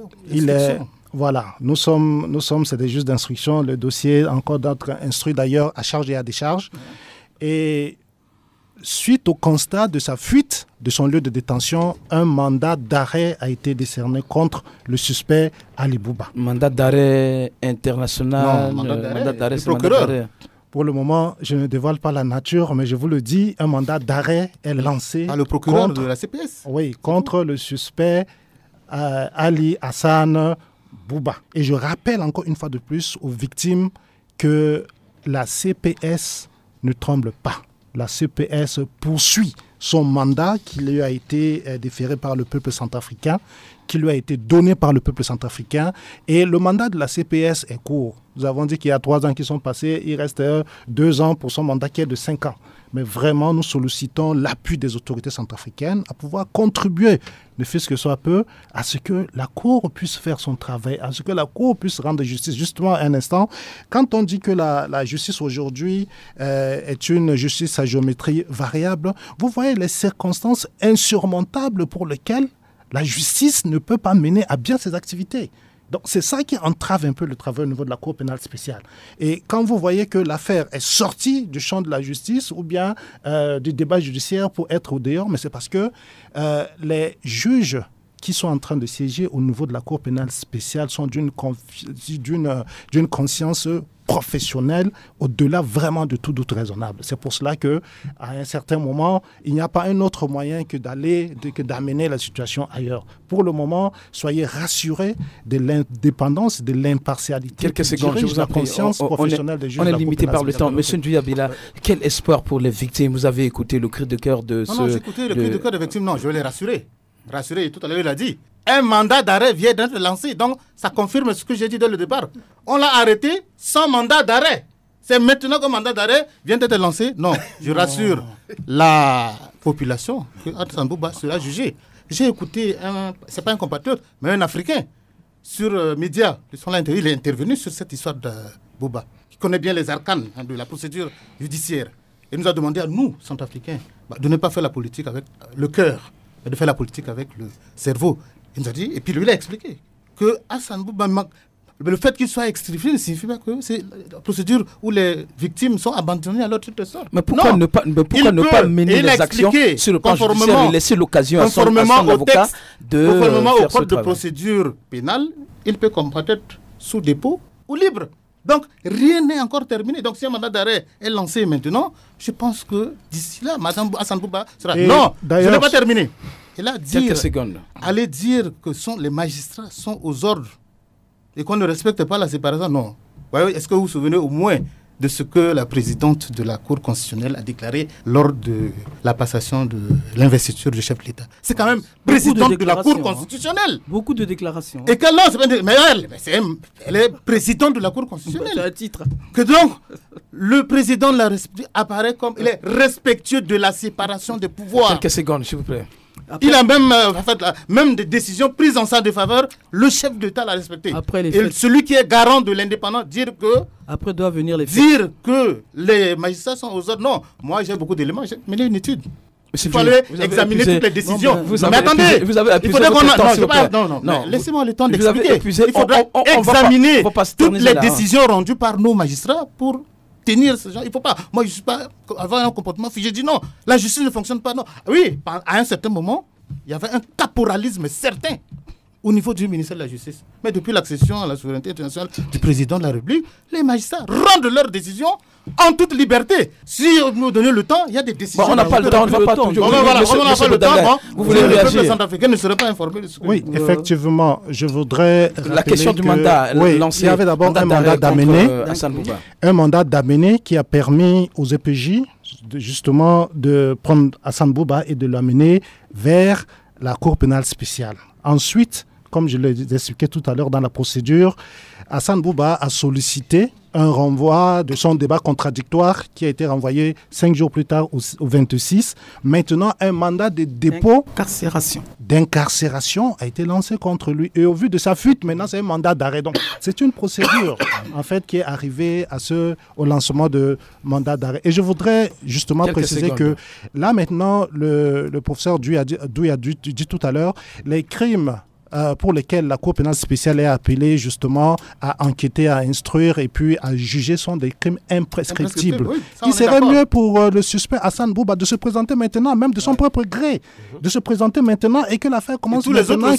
Voilà, nous sommes, c'est des juges d'instruction. Le dossier est encore d'être instruit d'ailleurs à charge et à décharge. Et suite au constat de sa fuite de son lieu de détention, un mandat d'arrêt a été décerné contre le suspect Ali Bouba. Mandat d'arrêt international, non, mandat d'arrêt, c'est procureur. Pour le moment, je ne dévoile pas la nature, mais je vous le dis, un mandat d'arrêt est lancé le procureur de la CPS. Oui, contre le suspect Ali Hassan Bouba. Et je rappelle encore une fois de plus aux victimes que la CPS ne tremble pas. La CPS poursuit son mandat qui lui a été déféré par le peuple centrafricain, qui lui a été donné par le peuple centrafricain. Et le mandat de la CPS est court. Nous avons dit qu'il y a 3 ans qui sont passés, il reste 2 ans pour son mandat qui est de 5 ans. Mais vraiment, nous sollicitons l'appui des autorités centrafricaines à pouvoir contribuer, ne fût-ce que soit peu, à ce que la Cour puisse faire son travail, à ce que la Cour puisse rendre justice. Justement, un instant, quand on dit que la justice aujourd'hui est une justice à géométrie variable, vous voyez les circonstances insurmontables pour lesquelles la justice ne peut pas mener à bien ses activités. Donc, c'est ça qui entrave un peu le travail au niveau de la Cour pénale spéciale. Et quand vous voyez que l'affaire est sortie du champ de la justice ou bien du débat judiciaire pour être au dehors, mais c'est parce que les juges qui sont en train de siéger au niveau de la Cour pénale spéciale sont d'une conscience professionnelle au-delà vraiment de tout doute raisonnable. C'est pour cela qu'à un certain moment, il n'y a pas un autre moyen que d'amener la situation ailleurs. Pour le moment, soyez rassurés de l'indépendance, de l'impartialité. Quelques secondes, je vous en prie. Conscience professionnelle des juges. On est limité par le temps. Monsieur Ndouya-Bila, quel espoir pour les victimes? Vous avez écouté le cri de cœur de Non, j'ai écouté le cri de cœur des victimes. Non, je vais les rassurer. Tout à l'heure, il a dit. Un mandat d'arrêt vient d'être lancé. Donc, ça confirme ce que j'ai dit dès le départ. On l'a arrêté sans mandat d'arrêt. C'est maintenant qu'un mandat d'arrêt vient d'être lancé. Non, je rassure la population que Hassan Bouba sera jugé. J'ai écouté, c'est pas un compatriote, mais un Africain, sur Média. Il est intervenu sur cette histoire de Bouba, qui connaît bien les arcanes de la procédure judiciaire. Et nous a demandé à nous, Centrafricains, de ne pas faire la politique avec le cœur, mais de faire la politique avec le cerveau. Il nous a dit, et puis lui, il a expliqué que Hassan Bouba, le fait qu'il soit extradé ne signifie pas que c'est la procédure où les victimes sont abandonnées à leur truc de sort. Mais pourquoi ne pas mener les actions sur le plan judiciaire et laisser l'occasion à son avocat de conformément faire au code ce de procédure pénale, il peut comparaître sous dépôt ou libre. Donc, rien n'est encore terminé. Donc, si un mandat d'arrêt est lancé maintenant, je pense que d'ici là, Mme Hassan Bouba sera... Non, je n'ai pas terminé. Et là, aller dire que les magistrats sont aux ordres et qu'on ne respecte pas la séparation, non. Est-ce que vous vous souvenez au moins de ce que la présidente de la Cour constitutionnelle a déclaré lors de la passation de l'investiture du chef de l'État? C'est quand même présidente de la Cour constitutionnelle. Beaucoup de déclarations. Et qu'elle lance, mais elle est présidente de la Cour constitutionnelle. C'est un titre. Que donc, le président de la République apparaît comme il est respectueux de la séparation des pouvoirs. Quelques secondes, s'il vous plaît. Après, il a même des décisions prises en sa défaveur. Le chef d'État l'a respecté. Et celui qui est garant de l'indépendance, dire doit venir les faits. Dire que les magistrats sont aux ordres. Non, moi j'ai beaucoup d'éléments. J'ai mené une étude. Il fallait examiner toutes les décisions. Mais attendez, vous avez il faudrait qu'on non, laissez-moi le temps d'expliquer. Il faudrait examiner toutes les décisions rendues par nos magistrats pour tenir ce genre. Il ne faut pas. Moi, je ne suis pas avoir un comportement figé. Je dis non, la justice ne fonctionne pas. Non. Oui, à un certain moment, il y avait un caporalisme certain au niveau du ministère de la Justice. Mais depuis l'accession à la souveraineté internationale du président de la République, les magistrats rendent leurs décisions en toute liberté. Si vous nous donnez le temps, il y a des décisions. On n'a pas le temps, on ne va pas toujours. On n'a pas le temps. Vous voulez réagir? Le peuple centrafricain ne serait pas informé de ce que Oui, effectivement, je voudrais. La question du mandat. Oui, il y avait d'abord un mandat d'amener qui a permis aux EPJ justement de prendre Hassan Bouba et de l'amener vers la Cour pénale spéciale. Ensuite, comme je l'ai expliqué tout à l'heure dans la procédure, Hassan Bouba a sollicité un renvoi de son débat contradictoire qui a été renvoyé 5 jours plus tard au 26. Maintenant, un mandat de dépôt d'incarcération a été lancé contre lui. Et au vu de sa fuite, maintenant, c'est un mandat d'arrêt. Donc, c'est une procédure, en fait, qui est arrivée au lancement de mandat d'arrêt. Et je voudrais justement préciser que là, maintenant, le professeur Douy a dit tout à l'heure, les crimes pour lesquels la Cour pénale spéciale est appelée justement à enquêter, à instruire et puis à juger sont des crimes imprescriptibles. Oui, il serait mieux pour le suspect Hassan Bouba de se présenter maintenant, même de son propre gré, de se présenter maintenant et que l'affaire commence maintenant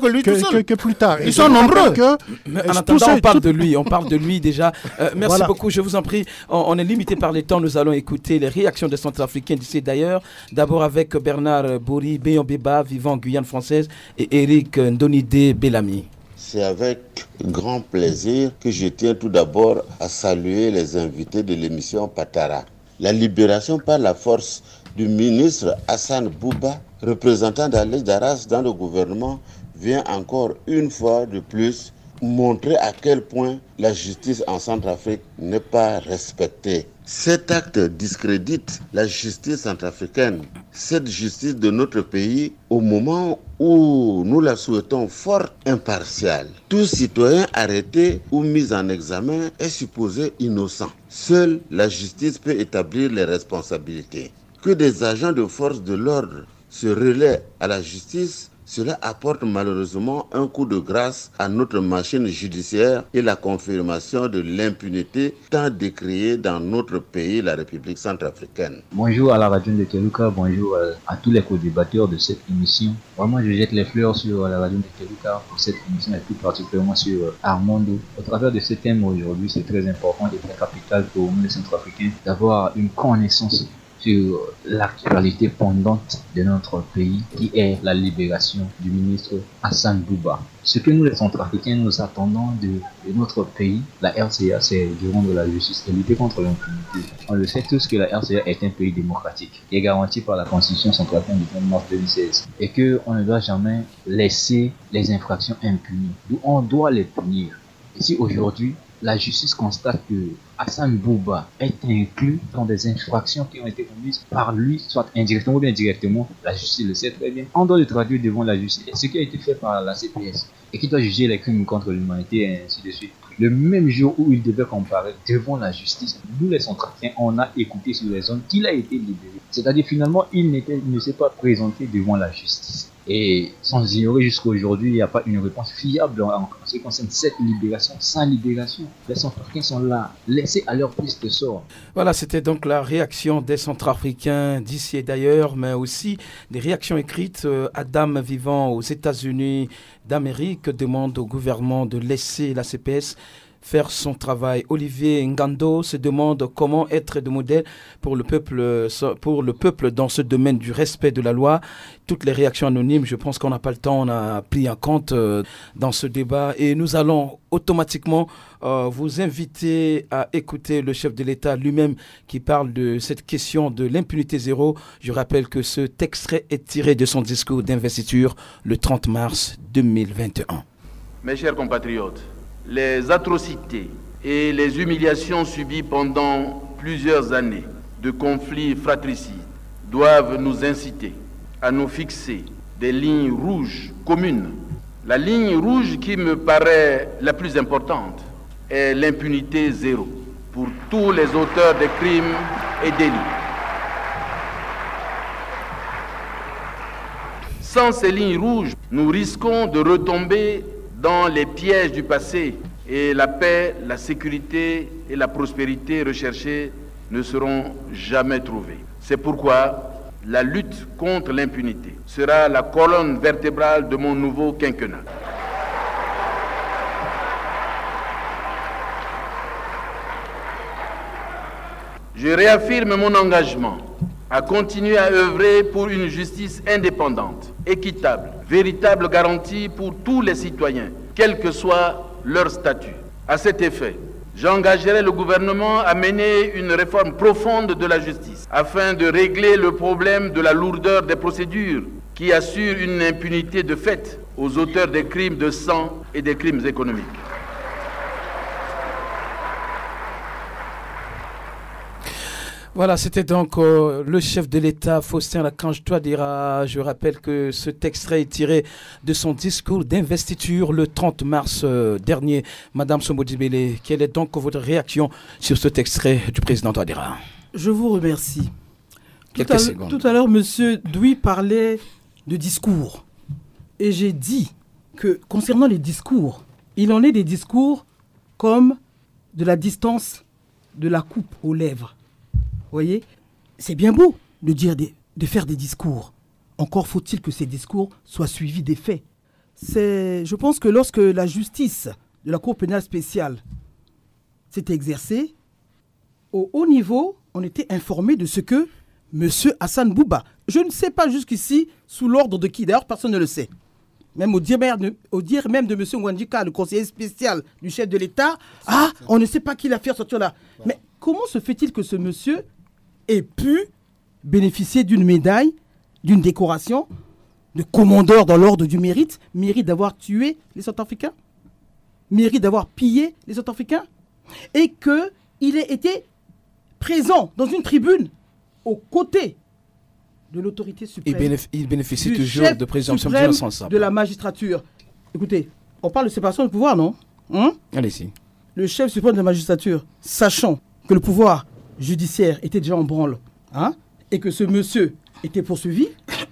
que plus tard. Ils sont nombreux. En attendant, on parle de lui déjà. Merci beaucoup, je vous en prie. On est limité par les temps. Nous allons écouter les réactions des Centrafricains d'ici d'ailleurs. D'abord avec Bernard Bouri, Béon Béba, vivant en Guyane française, et Eric Ndonide Bellamy. C'est avec grand plaisir que je tiens tout d'abord à saluer les invités de l'émission Patara. La libération par la force du ministre Hassan Bouba, représentant d'Alès Daras dans le gouvernement, vient encore une fois de plus montrer à quel point la justice en Centrafrique n'est pas respectée. Cet acte discrédite la justice centrafricaine, cette justice de notre pays, au moment où nous la souhaitons fort impartiale. Tout citoyen arrêté ou mis en examen est supposé innocent. Seule la justice peut établir les responsabilités. Que des agents de force de l'ordre se relaient à la justice, cela apporte malheureusement un coup de grâce à notre machine judiciaire et la confirmation de l'impunité tant décriée dans notre pays, la République centrafricaine. Bonjour à la radio de Keluka, bonjour à tous les co-débatteurs de cette émission. Vraiment, je jette les fleurs sur la radio de Keluka pour cette émission et plus particulièrement sur Armando. Au travers de ce thème aujourd'hui, c'est très important et très capital pour nous les Centrafricains d'avoir une connaissance sur l'actualité pendante de notre pays qui est la libération du ministre Hassan Bouba. Ce que nous les Centrafricains nous attendons de notre pays, la RCA, c'est de rendre la justice et lutter contre l'impunité. On le sait tous que la RCA est un pays démocratique et garanti par la Constitution centrafricaine du 30 mars 2016 et qu'on ne doit jamais laisser les infractions impunies. On doit les punir. Et si aujourd'hui, la justice constate que Hassan Bouba est inclus dans des infractions qui ont été commises par lui, soit indirectement ou bien directement, la justice le sait très bien. On doit le traduire devant la justice. Et ce qui a été fait par la CPS et qui doit juger les crimes contre l'humanité et ainsi de suite. Le même jour où il devait comparaître devant la justice, nous les Centrafricains, on a écouté sur les zones qu'il a été libéré. C'est-à-dire finalement, il ne s'est pas présenté devant la justice. Et sans ignorer jusqu'à aujourd'hui, il n'y a pas une réponse fiable en ce qui concerne cette libération. Sans libération, les Centrafricains sont là, laissés à leur triste sort. Voilà, c'était donc la réaction des Centrafricains d'ici et d'ailleurs, mais aussi des réactions écrites. Adam, vivant aux États-Unis d'Amérique, demande au gouvernement de laisser la CPS faire son travail. Olivier Ngando se demande comment être de modèle pour le peuple dans ce domaine du respect de la loi. Toutes les réactions anonymes, je pense qu'on n'a pas le temps, on a pris en compte dans ce débat et nous allons automatiquement vous inviter à écouter le chef de l'État lui-même qui parle de cette question de l'impunité zéro. Je rappelle que ce extrait est tiré de son discours d'investiture le 30 mars 2021. Mes chers compatriotes, les atrocités et les humiliations subies pendant plusieurs années de conflits fratricides doivent nous inciter à nous fixer des lignes rouges communes. La ligne rouge qui me paraît la plus importante est l'impunité zéro pour tous les auteurs de crimes et délits. Sans ces lignes rouges, nous risquons de retomber dans les pièges du passé et la paix, la sécurité et la prospérité recherchées ne seront jamais trouvées. C'est pourquoi la lutte contre l'impunité sera la colonne vertébrale de mon nouveau quinquennat. Je réaffirme mon engagement à continuer à œuvrer pour une justice indépendante, équitable, véritable garantie pour tous les citoyens, quel que soit leur statut. À cet effet, j'engagerai le gouvernement à mener une réforme profonde de la justice afin de régler le problème de la lourdeur des procédures qui assure une impunité de fait aux auteurs des crimes de sang et des crimes économiques. Voilà, c'était donc le chef de l'État, Faustin Archange Touadéra. Je rappelle que cet extrait est tiré de son discours d'investiture le 30 mars dernier. Madame Sombo-Dibélé, quelle est donc votre réaction sur cet extrait du président Touadéra? Je vous remercie. Quelques secondes. Tout à l'heure, M. Douy parlait de discours. Et j'ai dit que concernant les discours, il en est des discours comme de la distance de la coupe aux lèvres. Vous voyez, c'est bien beau de faire des discours. Encore faut-il que ces discours soient suivis des faits. Je pense que lorsque la justice de la Cour pénale spéciale s'est exercée, au haut niveau, on était informé de ce que M. Hassan Bouba, je ne sais pas jusqu'ici sous l'ordre de qui, d'ailleurs personne ne le sait, même au dire même de M. Ngwandjika, le conseiller spécial du chef de l'État, on ne sait pas qui l'a fait sortir là. Mais comment se fait-il que ce monsieur ait pu bénéficier d'une médaille, d'une décoration de commandeur dans l'ordre du mérite d'avoir tué les Centrafricains, mérite d'avoir pillé les Centrafricains, et qu'il ait été présent dans une tribune aux côtés de l'autorité suprême. Il bénéficie toujours de présomption d'innocence de la magistrature. Écoutez, on parle de séparation de pouvoir, non? Allez-y. Le chef suprême de la magistrature, sachant que le pouvoir judiciaire était déjà en branle, et que ce monsieur était poursuivi,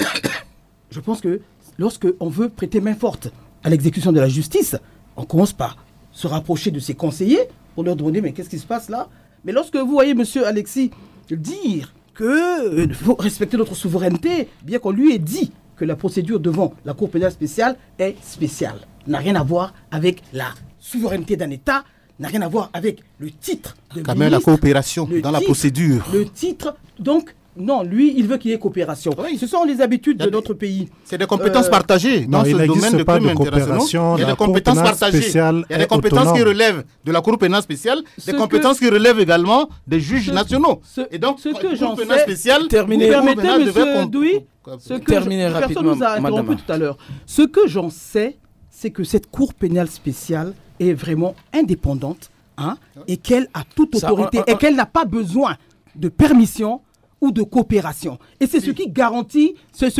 je pense que lorsqu'on veut prêter main forte à l'exécution de la justice, on commence par se rapprocher de ses conseillers pour leur demander mais qu'est-ce qui se passe là? Mais lorsque vous voyez monsieur Alexis dire qu'il faut respecter notre souveraineté, bien qu'on lui ait dit que la procédure devant la Cour pénale spéciale est spéciale, n'a rien à voir avec la souveraineté d'un État, n'a rien à voir avec le titre de quand même la coopération dans la procédure. Le titre, donc, non, lui, il veut qu'il y ait coopération. Oui. Ce sont les habitudes de notre pays. C'est des compétences partagées dans ce domaine de crimes internationaux. Il y a des compétences partagées. Il y a des compétences qui relèvent de la Cour pénale spéciale, des compétences qui relèvent également des juges nationaux. Et donc, ce que j'en sais, terminer. Permettez, M. Douy, personne nous a interrompu tout à l'heure. Ce que j'en sais, c'est que cette Cour pénale spéciale est vraiment indépendante, et qu'elle a toute autorité, et qu'elle n'a pas besoin de permission ou de coopération. Et c'est ce qui garantit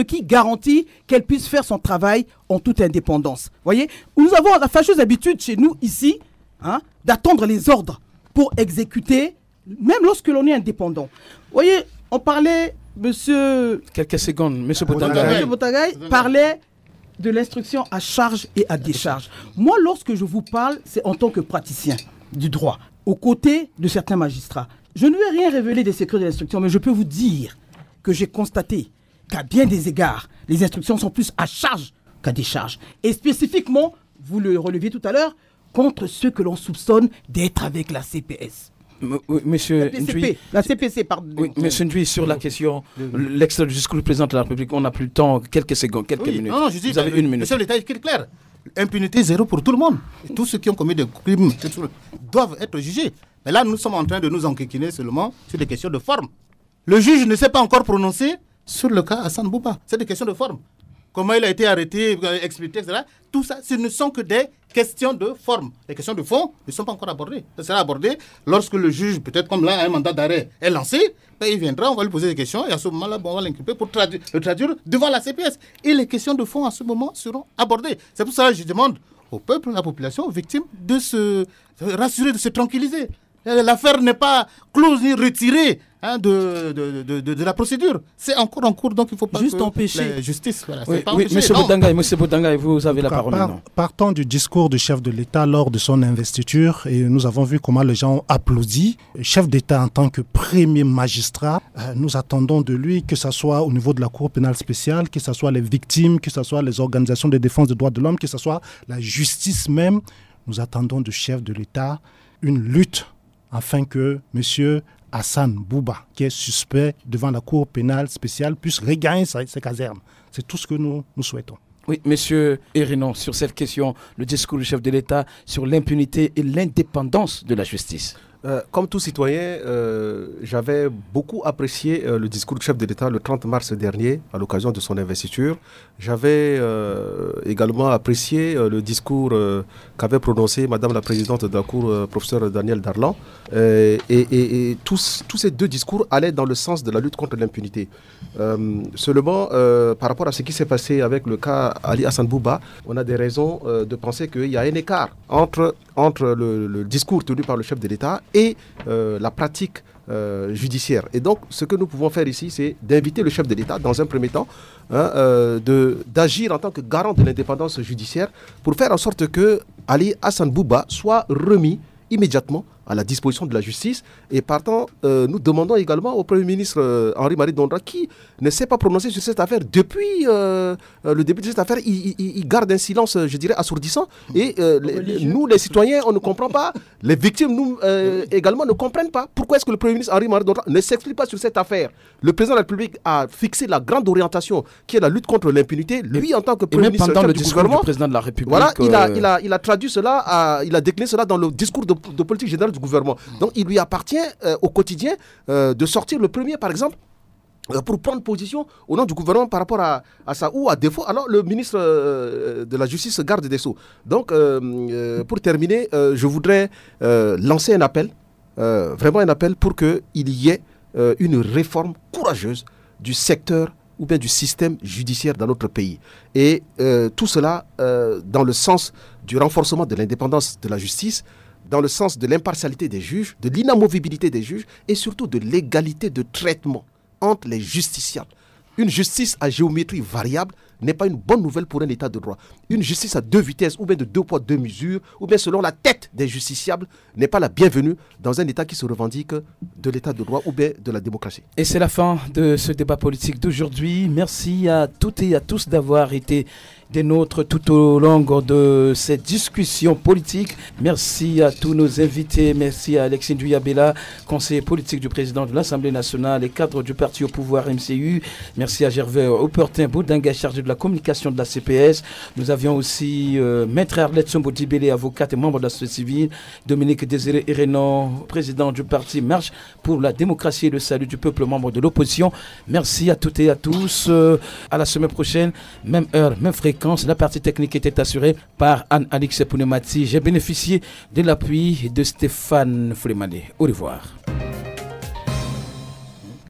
qu'elle puisse faire son travail en toute indépendance. Voyez, nous avons la fâcheuse habitude chez nous ici, d'attendre les ordres pour exécuter, même lorsque l'on est indépendant. Voyez, on parlait, monsieur... Quelques secondes, monsieur Botagaï parlait de l'instruction à charge et à décharge. Moi, lorsque je vous parle, c'est en tant que praticien du droit, aux côtés de certains magistrats. Je ne vais rien révéler des secrets de l'instruction, mais je peux vous dire que j'ai constaté qu'à bien des égards, les instructions sont plus à charge qu'à décharge. Et spécifiquement, vous le releviez tout à l'heure, contre ceux que l'on soupçonne d'être avec la CPS. Monsieur Ndouy, la CPC, pardon. Oui, monsieur Ndouy, sur la question, l'extrait du discours du président de la République, on n'a plus le temps, quelques secondes, quelques minutes. Non, je dis, vous avez une minute. Monsieur l'État est clair. Impunité zéro pour tout le monde. Tous ceux qui ont commis des crimes doivent être jugés. Mais là, nous sommes en train de nous enquiquiner seulement sur des questions de forme. Le juge ne s'est pas encore prononcé sur le cas Hassan Bouba. C'est des questions de forme. Comment il a été arrêté, expliqué, etc. Tout ça, ce ne sont que des questions de forme. Les questions de fond ne sont pas encore abordées. Ça sera abordé lorsque le juge, peut-être comme là, un mandat d'arrêt est lancé, ben, il viendra, on va lui poser des questions et à ce moment-là, on va l'inculper pour le traduire devant la CPS. Et les questions de fond, à ce moment, seront abordées. C'est pour ça que je demande au peuple, à la population, aux victimes, de se rassurer, de se tranquilliser. L'affaire n'est pas close ni retirée de la procédure. C'est encore en cours, donc il ne faut pas juste empêcher la justice. Voilà, oui, Monsieur Boudangay, vous avez la parole maintenant. Partant du discours du chef de l'État lors de son investiture, et nous avons vu comment les gens ont applaudi. Le chef d'État en tant que premier magistrat, nous attendons de lui, que ce soit au niveau de la Cour pénale spéciale, que ce soit les victimes, que ce soit les organisations de défense des droits de l'homme, que ce soit la justice même, nous attendons du chef de l'État une lutte afin que M. Hassan Bouba, qui est suspect devant la Cour pénale spéciale, puisse regagner ses casernes. C'est tout ce que nous souhaitons. Oui, monsieur Hérenon, sur cette question, le discours du chef de l'État sur l'impunité et l'indépendance de la justice. Comme tout citoyen, j'avais beaucoup apprécié le discours du chef de l'État le 30 mars dernier, à l'occasion de son investiture. J'avais également apprécié le discours qu'avait prononcé Madame la Présidente de la Cour, professeur Daniel Darlan. Et tous ces deux discours allaient dans le sens de la lutte contre l'impunité. Seulement, par rapport à ce qui s'est passé avec le cas Ali Hassan Bouba, on a des raisons de penser qu'il y a un écart entre le discours tenu par le chef de l'État et la pratique judiciaire. Et donc, ce que nous pouvons faire ici, c'est d'inviter le chef de l'État, dans un premier temps, d'agir en tant que garant de l'indépendance judiciaire pour faire en sorte que Ali Hassan Bouba soit remis immédiatement à la disposition de la justice. Et partant, nous demandons également au Premier ministre Henri-Marie Dondra, qui ne s'est pas prononcé sur cette affaire depuis le début de cette affaire. Il garde un silence, je dirais, assourdissant. Et nous, les citoyens, on ne comprend pas. Les victimes, nous également, ne comprennent pas. Pourquoi est-ce que le Premier ministre Henri-Marie Dondra ne s'explique pas sur cette affaire? Le président de la République a fixé la grande orientation qui est la lutte contre l'impunité. Lui, en tant que Premier ministre, pendant le discours du président de la République, voilà, il a traduit cela, il a décliné cela dans le discours de politique générale du gouvernement. Donc il lui appartient au quotidien de sortir le premier, par exemple, pour prendre position au nom du gouvernement par rapport à ça, ou à défaut, alors le ministre de la Justice garde des Sceaux. Donc pour terminer, je voudrais lancer un appel, vraiment un appel pour qu'il y ait une réforme courageuse du secteur ou bien du système judiciaire dans notre pays. Et tout cela dans le sens du renforcement de l'indépendance de la justice, dans le sens de l'impartialité des juges, de l'inamovibilité des juges et surtout de l'égalité de traitement entre les justiciables. Une justice à géométrie variable n'est pas une bonne nouvelle pour un état de droit. Une justice à deux vitesses, ou bien de deux poids, deux mesures, ou bien selon la tête des justiciables, n'est pas la bienvenue dans un état qui se revendique de l'état de droit ou bien de la démocratie. Et c'est la fin de ce débat politique d'aujourd'hui. Merci à toutes et à tous d'avoir été des nôtres tout au long de cette discussion politique. Merci à tous nos invités. Merci à Alexis Ndouya-Bella, conseiller politique du président de l'Assemblée nationale et cadre du parti au pouvoir MCU. Merci à Gervais Aupertin Boudangay, chargé de la communication de la CPS. Nous avions aussi Maître Arlette Sombo-Dibélé, avocate et membre de la société civile. Dominique Désiré Hérenon, président du parti Marche pour la démocratie et le salut du peuple, membre de l'opposition. Merci à toutes et à tous. À la semaine prochaine, même heure, même fréquence. La partie technique était assurée par Anne-Alix Pounemati. J'ai bénéficié de l'appui de Stéphane Frémané. Au revoir.